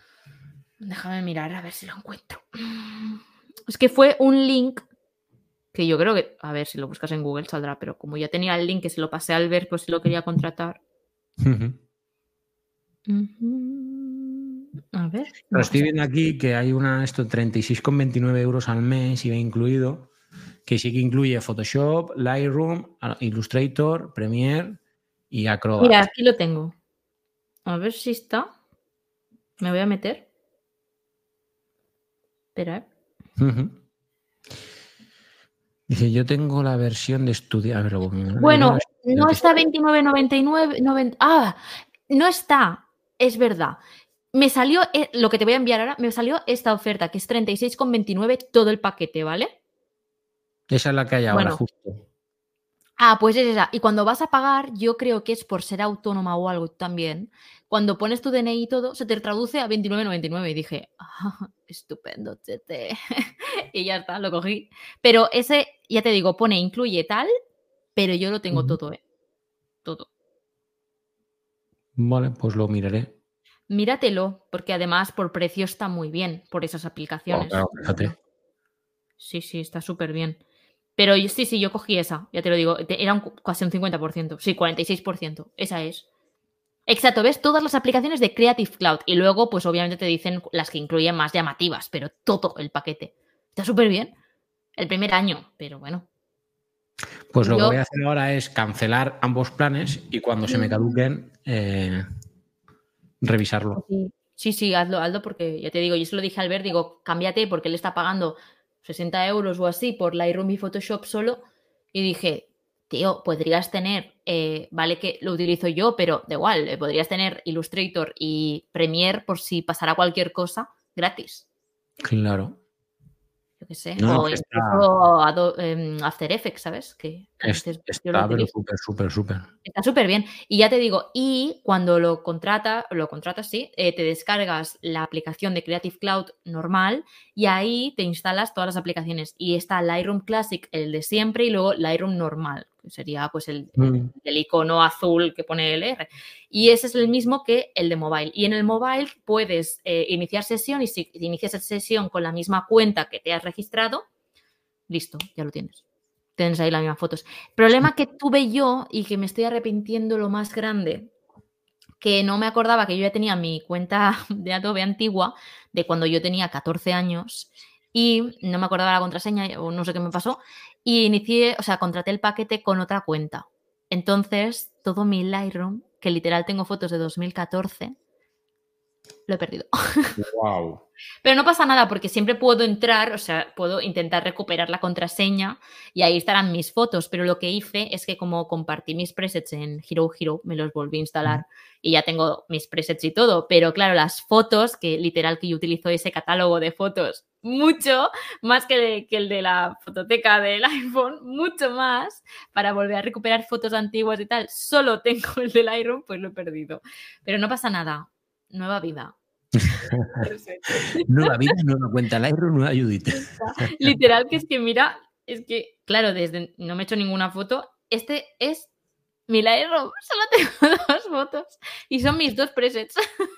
déjame mirar a ver si lo encuentro. Es que fue un link Que yo creo que, a ver, si lo buscas en Google saldrá, pero como ya tenía el link que se lo pasé al ver, pues si lo quería contratar. Ujú. Ujú. A ver. Pero No, estoy o sea, viendo aquí que hay una, esto, treinta y seis con veintinueve euros al mes, I V A incluido, que sí que incluye Photoshop, Lightroom, Illustrator, Premiere y Acrobat. mira, aquí lo tengo. A ver si está. Me voy a meter. Espera, ¿eh? Ujú. Dice, yo tengo la versión de estudio. A ver, luego, Bueno, yo no está veintinueve noventa y nueve. noventa, ah, no está. Es verdad. Me salió, eh, lo que te voy a enviar ahora, me salió esta oferta, que es treinta y seis con veintinueve todo el paquete, ¿vale? Esa es la que hay ahora, Bueno. justo. Ah, pues es esa. Y cuando vas a pagar, yo creo que es por ser autónoma o algo también. Cuando pones tu D N I y todo, se te traduce a veintinueve noventa y nueve. Y dije, ah, estupendo, tete. Y ya está, lo cogí. Pero ese, ya te digo, pone incluye tal, pero yo lo tengo Ujú. todo, ¿eh? Todo. Vale, pues lo miraré. Míratelo, porque además por precio está muy bien por esas Oh, aplicaciones. claro, fíjate. Sí, sí, está súper bien. Pero yo- sí, sí, yo cogí esa, ya te lo digo. te- Era un, casi un cincuenta por ciento. Sí, cuarenta y seis por ciento. Esa es. Exacto, ves todas las aplicaciones de Creative Cloud. Y luego, pues obviamente te dicen las que incluyen más llamativas, pero todo el paquete. Está súper bien. El primer año, pero bueno. Pues lo que Yo, voy a hacer ahora es cancelar ambos planes y cuando se me caduquen, eh, revisarlo. sí, sí, sí, hazlo, hazlo, porque ya te digo, yo se lo dije a Albert, digo, cámbiate porque él está pagando sesenta euros o así por Lightroom y Photoshop solo. Y dije, tío, podrías tener, eh, vale que lo utilizo yo, pero da igual, eh, podrías tener Illustrator y Premiere por si pasara cualquier cosa gratis. Claro. Yo qué sé. No, no, O que está, incluso Ado- em, After Effects, ¿sabes? Que, que a es- veces yo lo está pero utilizo. súper, súper, súper. Está súper bien. Y ya te digo, y cuando lo contrata, lo contratas, sí, eh, te descargas la aplicación de Creative Cloud normal y ahí te instalas todas las aplicaciones. Y está Lightroom Classic, el de siempre, y luego Lightroom normal, que sería pues el, el Mm. del icono azul que pone L R. Y ese es el mismo que el de mobile. Y en el mobile puedes eh, iniciar sesión y si inicias esa sesión con la misma cuenta que te has registrado, listo, ya lo tienes. Tienes ahí las mismas fotos. Problema que tuve yo y que me estoy arrepintiendo lo más grande, que no me acordaba que yo ya tenía mi cuenta de Adobe antigua de cuando yo tenía catorce años y no me acordaba la contraseña o no sé qué me pasó y inicié, o sea, contraté el paquete con otra cuenta. Entonces, todo mi Lightroom, que literal tengo fotos de dos mil catorce, lo he perdido. Wow. Pero no pasa nada porque siempre puedo entrar, o sea, puedo intentar recuperar la contraseña y ahí estarán mis fotos. Pero lo que hice es que como compartí mis presets en Hero Hero, me los volví a instalar y ya tengo mis presets y todo. Pero claro, las fotos, que literal que yo utilizo ese catálogo de fotos mucho, más que, que el de la fototeca del iPhone, mucho más, para volver a recuperar fotos antiguas y tal, solo tengo el del Lightroom, pues lo he perdido. Pero no pasa nada, nueva vida. Nueva vida, nueva cuenta Lightroom, nueva Judith. Literal, que es que mira, es que, claro, desde no me he hecho ninguna foto. Este es mi Lightroom, solo tengo dos fotos y son mis dos presets.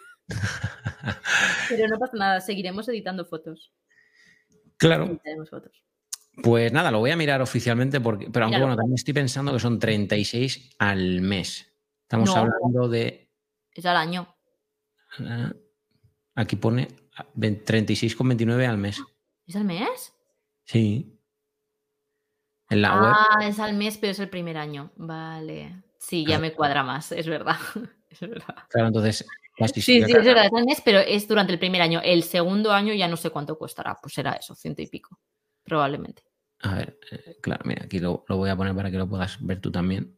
Pero no pasa nada, seguiremos editando fotos. Claro. Editaremos fotos. Pues nada, lo voy a mirar oficialmente, porque, pero aunque Míralo. bueno, también estoy pensando que son treinta y seis al mes. Estamos No. hablando de. Es al año. ah, Aquí pone treinta y seis con veintinueve al mes. ¿Es al mes? Sí. En la ah, web. es al mes, pero es el primer año. Vale. Sí, ya Ah, me cuadra más, es verdad. Es verdad. Claro, entonces casi Sí, se sí, es verdad, es al mes, pero es durante el primer año. El segundo año ya no sé cuánto costará, pues será eso, ciento y pico, probablemente. A ver, eh, claro, mira, aquí lo, lo voy a poner para que lo puedas ver tú también.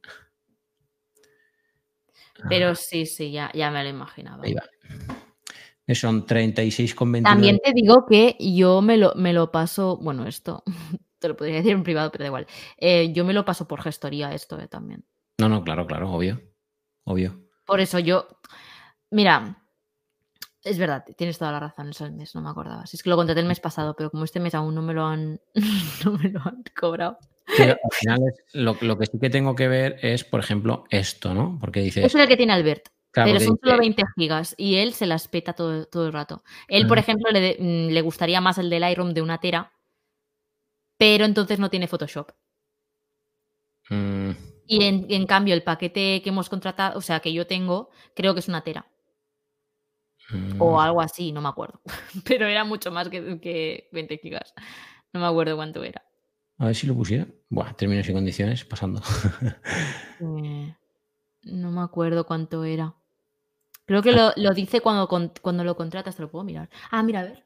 Pero sí, sí, ya, ya me lo imaginaba. Ahí va. Son treinta y seis con veintinueve. También te digo que yo me lo, me lo paso, bueno, esto te lo podría decir en privado, pero da igual. Eh, yo me lo paso por gestoría esto eh, también. No, no, claro, claro, obvio. Obvio. Por eso yo, mira, es verdad, tienes toda la razón, es el mes, no me acordaba. Si es que lo contraté el mes pasado, pero como este mes aún no me lo han, no me lo han cobrado. Pero al final es, lo, lo que sí que tengo que ver es, por ejemplo, esto, ¿no? Porque dices. Eso es el que tiene Albert. Claro, pero son dice, solo veinte gigas y él se las peta todo, todo el rato. Él, por uh-huh. ejemplo, le, de, le gustaría más el de Lightroom de una tera, pero entonces no tiene Photoshop. Mm. Y en, en cambio el paquete que hemos contratado, o sea, que yo tengo, creo que es una tera. Mm. O algo así, no me acuerdo. Pero era mucho más que, que veinte gigas. No me acuerdo cuánto era. A ver si lo pusiera. Buah, términos y condiciones, pasando. Eh, no me acuerdo cuánto era. Creo que lo, lo dice cuando, cuando lo contratas, te lo puedo mirar. Ah, mira, a ver.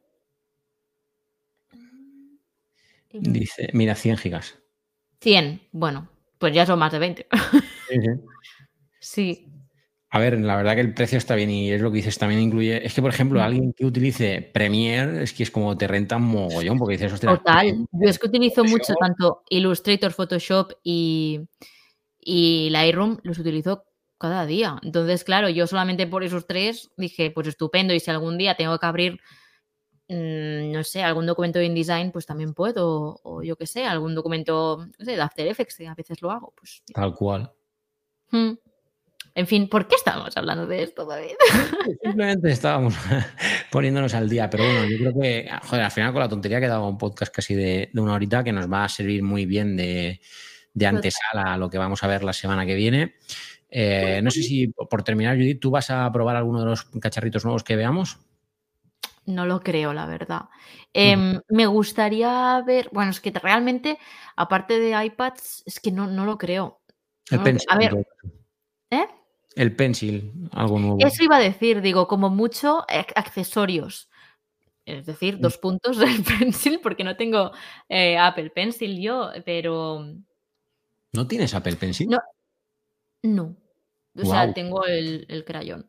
Dice, mira, cien gigas. cien, bueno, pues ya son más de veinte. Sí, sí. Sí. A ver, la verdad que el precio está bien y es lo que dices, también incluye... Es que, por ejemplo, alguien que utilice Premiere, es que es como te renta un mogollón, porque dices, ostras... Total. Yo es que utilizo Photoshop. mucho tanto Illustrator, Photoshop y, y Lightroom, los utilizo cada día. Entonces, claro, yo solamente por esos tres dije, pues estupendo, y si algún día tengo que abrir, mmm, no sé, algún documento de InDesign, pues también puedo, o yo qué sé, algún documento, no sé, de After Effects, que a veces lo hago. Pues, Tal cual. Hmm. En fin, ¿por qué estábamos hablando de esto, David? Simplemente estábamos poniéndonos al día, pero bueno, yo creo que, joder, al final con la tontería que daba un podcast casi de, de una horita que nos va a servir muy bien de, de antesala a lo que vamos a ver la semana que viene. Eh, no sé si, por terminar, Judith, ¿tú vas a probar alguno de los cacharritos nuevos que veamos? No lo creo, la verdad. Eh, uh-huh. Me gustaría ver, bueno, es que realmente, aparte de iPads, es que no, no lo creo. El no Pencil. Lo, a ver, ¿eh? El Pencil, algo nuevo. Eso iba a decir, digo, como mucho accesorios. Es decir, dos puntos del Pencil, porque no tengo eh, Apple Pencil yo, pero... ¿No tienes Apple Pencil? No. No. O wow. sea, tengo el, el crayón.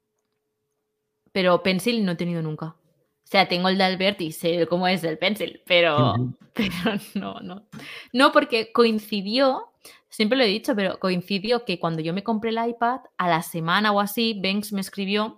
Pero Pencil no he tenido nunca. O sea, tengo el de Albert y sé cómo es el Pencil, pero, uh-huh. pero no, no. No, porque coincidió, siempre lo he dicho, pero coincidió que cuando yo me compré el iPad, a la semana o así, Banks me escribió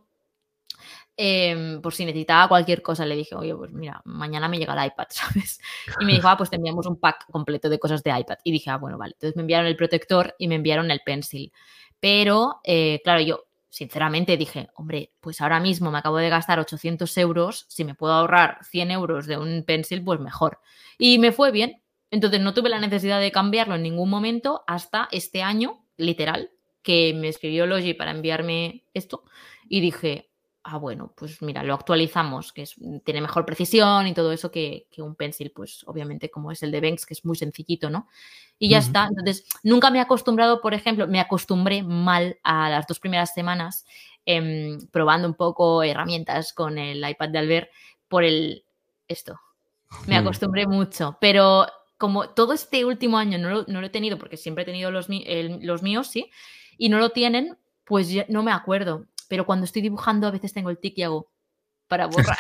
eh, por si necesitaba cualquier cosa. Le dije, oye, pues mira, mañana me llega el iPad, ¿sabes? Y me dijo, ah, pues te enviamos un pack completo de cosas de iPad. Y dije, ah, bueno, vale. Entonces me enviaron el protector y me enviaron el Pencil. Pero, eh, claro, yo... Sinceramente dije, hombre, pues ahora mismo me acabo de gastar ochocientos euros, si me puedo ahorrar cien euros de un Pencil, pues mejor. Y me fue bien. Entonces no tuve la necesidad de cambiarlo en ningún momento hasta este año, literal, que me escribió Logi para enviarme esto y dije, ah, bueno, pues mira, lo actualizamos, que es, tiene mejor precisión y todo eso que, que un Pencil, pues obviamente como es el de Banks, que es muy sencillito, ¿no? Y ya uh-huh. está. Entonces, nunca me he acostumbrado, por ejemplo, me acostumbré mal a las dos primeras semanas eh, probando un poco herramientas con el iPad de Albert por el... esto. Me acostumbré uh-huh. mucho, pero como todo este último año no lo, no lo he tenido, porque siempre he tenido los, el, los míos, sí, y no lo tienen, pues ya no me acuerdo. Pero cuando estoy dibujando a veces tengo el tic y hago para borrar.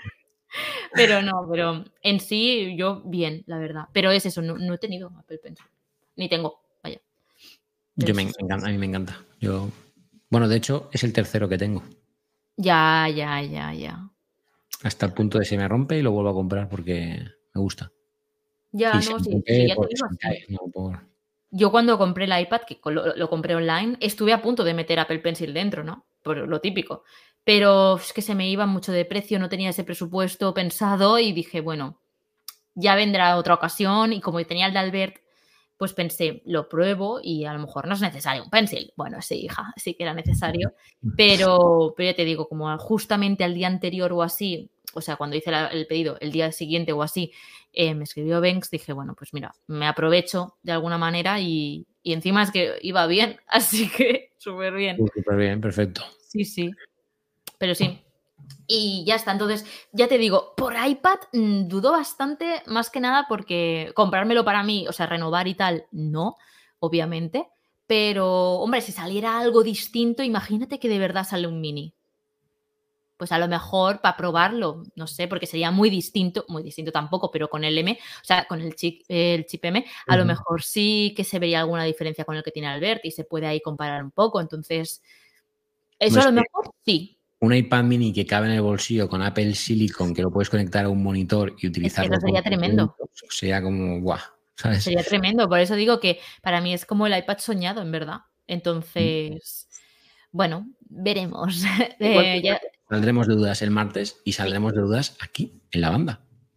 Pero no, pero en sí yo bien, la verdad. Pero es eso, no, no he tenido Apple Pencil. Ni tengo, vaya. Yo me, me encanta, a mí me encanta. Yo, bueno, de hecho, es el tercero que tengo. Ya, ya, ya, ya. Hasta el punto de se me rompe y lo vuelvo a comprar porque me gusta. Ya, sí, no, sí, sí, ya te digo así. No, por... Yo cuando compré el iPad, que lo, lo compré online, estuve a punto de meter Apple Pencil dentro, ¿no? Por lo típico. Pero es que se me iba mucho de precio, no tenía ese presupuesto pensado y dije, bueno, ya vendrá otra ocasión. Y como tenía el de Albert, pues pensé, lo pruebo y a lo mejor no es necesario un Pencil. Bueno, sí, hija, sí que era necesario. Pero, pero ya te digo, como justamente al día anterior o así, o sea, cuando hice la, el pedido, el día siguiente o así, eh, me escribió Banks, dije, bueno, pues mira, me aprovecho de alguna manera y, y encima es que iba bien, así que súper bien. Súper bien, perfecto. Sí, sí. Pero sí. Y ya está. Entonces, ya te digo, por iPad mmm, dudo bastante, más que nada porque comprármelo para mí, o sea, renovar y tal, no, obviamente. Pero, hombre, si saliera algo distinto, imagínate que de verdad sale un mini. Pues a lo mejor para probarlo, no sé, porque sería muy distinto, muy distinto tampoco, pero con el M, o sea, con el chip, el chip M, a uh-huh. lo mejor sí que se vería alguna diferencia con el que tiene Albert y se puede ahí comparar un poco. Entonces, eso no a lo sé. mejor sí. Un iPad mini que cabe en el bolsillo con Apple Silicon, que lo puedes conectar a un monitor y utilizarlo. Es que eso sería tremendo. Productos, sería como, guau, ¿sabes? Sería tremendo. Por eso digo que para mí es como el iPad soñado, en verdad. Entonces, mm. bueno, veremos. eh, ya... Saldremos de dudas el martes y saldremos sí. de dudas aquí, en la banda.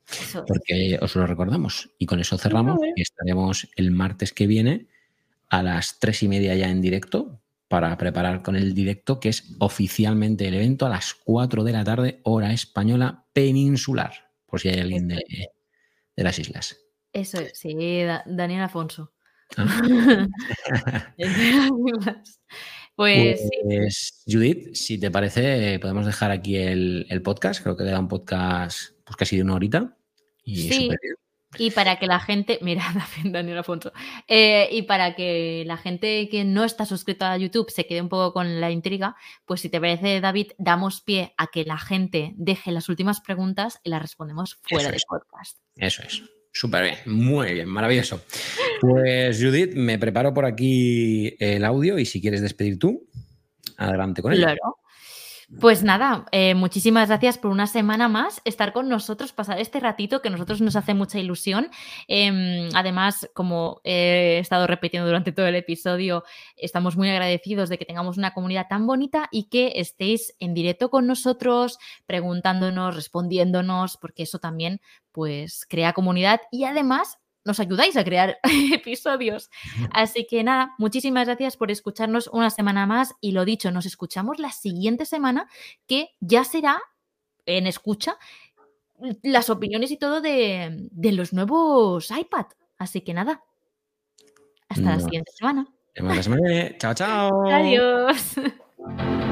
Eso es. Porque os lo recordamos. Y con eso cerramos. Y estaremos el martes que viene a las tres y media ya en directo para preparar con el directo, que es oficialmente el evento a las cuatro de la tarde, hora española peninsular, por si hay alguien de, de las islas. Eso es, sí, Da- Daniel Afonso. ¿Ah? Es de las islas. Pues sí. Pues, Judith, si te parece, podemos dejar aquí el, el podcast. Creo que queda un podcast pues casi de una horita. Y Sí, súper bien. y para que la gente, mira, Daniel Afonso, eh, y para que la gente que no está suscrita a YouTube se quede un poco con la intriga, pues si te parece, David, damos pie a que la gente deje las últimas preguntas y las respondemos fuera Eso del es. podcast. Eso es. Súper bien, muy bien, maravilloso. Pues Judith, me preparo por aquí el audio y si quieres despedir tú, adelante con ello. Claro. Pues nada, eh, muchísimas gracias por una semana más estar con nosotros, pasar este ratito que a nosotros nos hace mucha ilusión. Eh, además, como he estado repitiendo durante todo el episodio, estamos muy agradecidos de que tengamos una comunidad tan bonita y que estéis en directo con nosotros, preguntándonos, respondiéndonos, porque eso también pues crea comunidad y además nos ayudáis a crear episodios. Así que nada, muchísimas gracias por escucharnos una semana más y lo dicho, nos escuchamos la siguiente semana que ya será en escucha las opiniones y todo de, de los nuevos iPad. Así que nada, hasta la Nos siguiente semana. vemos la semana que viene. Chao, chao. Adiós.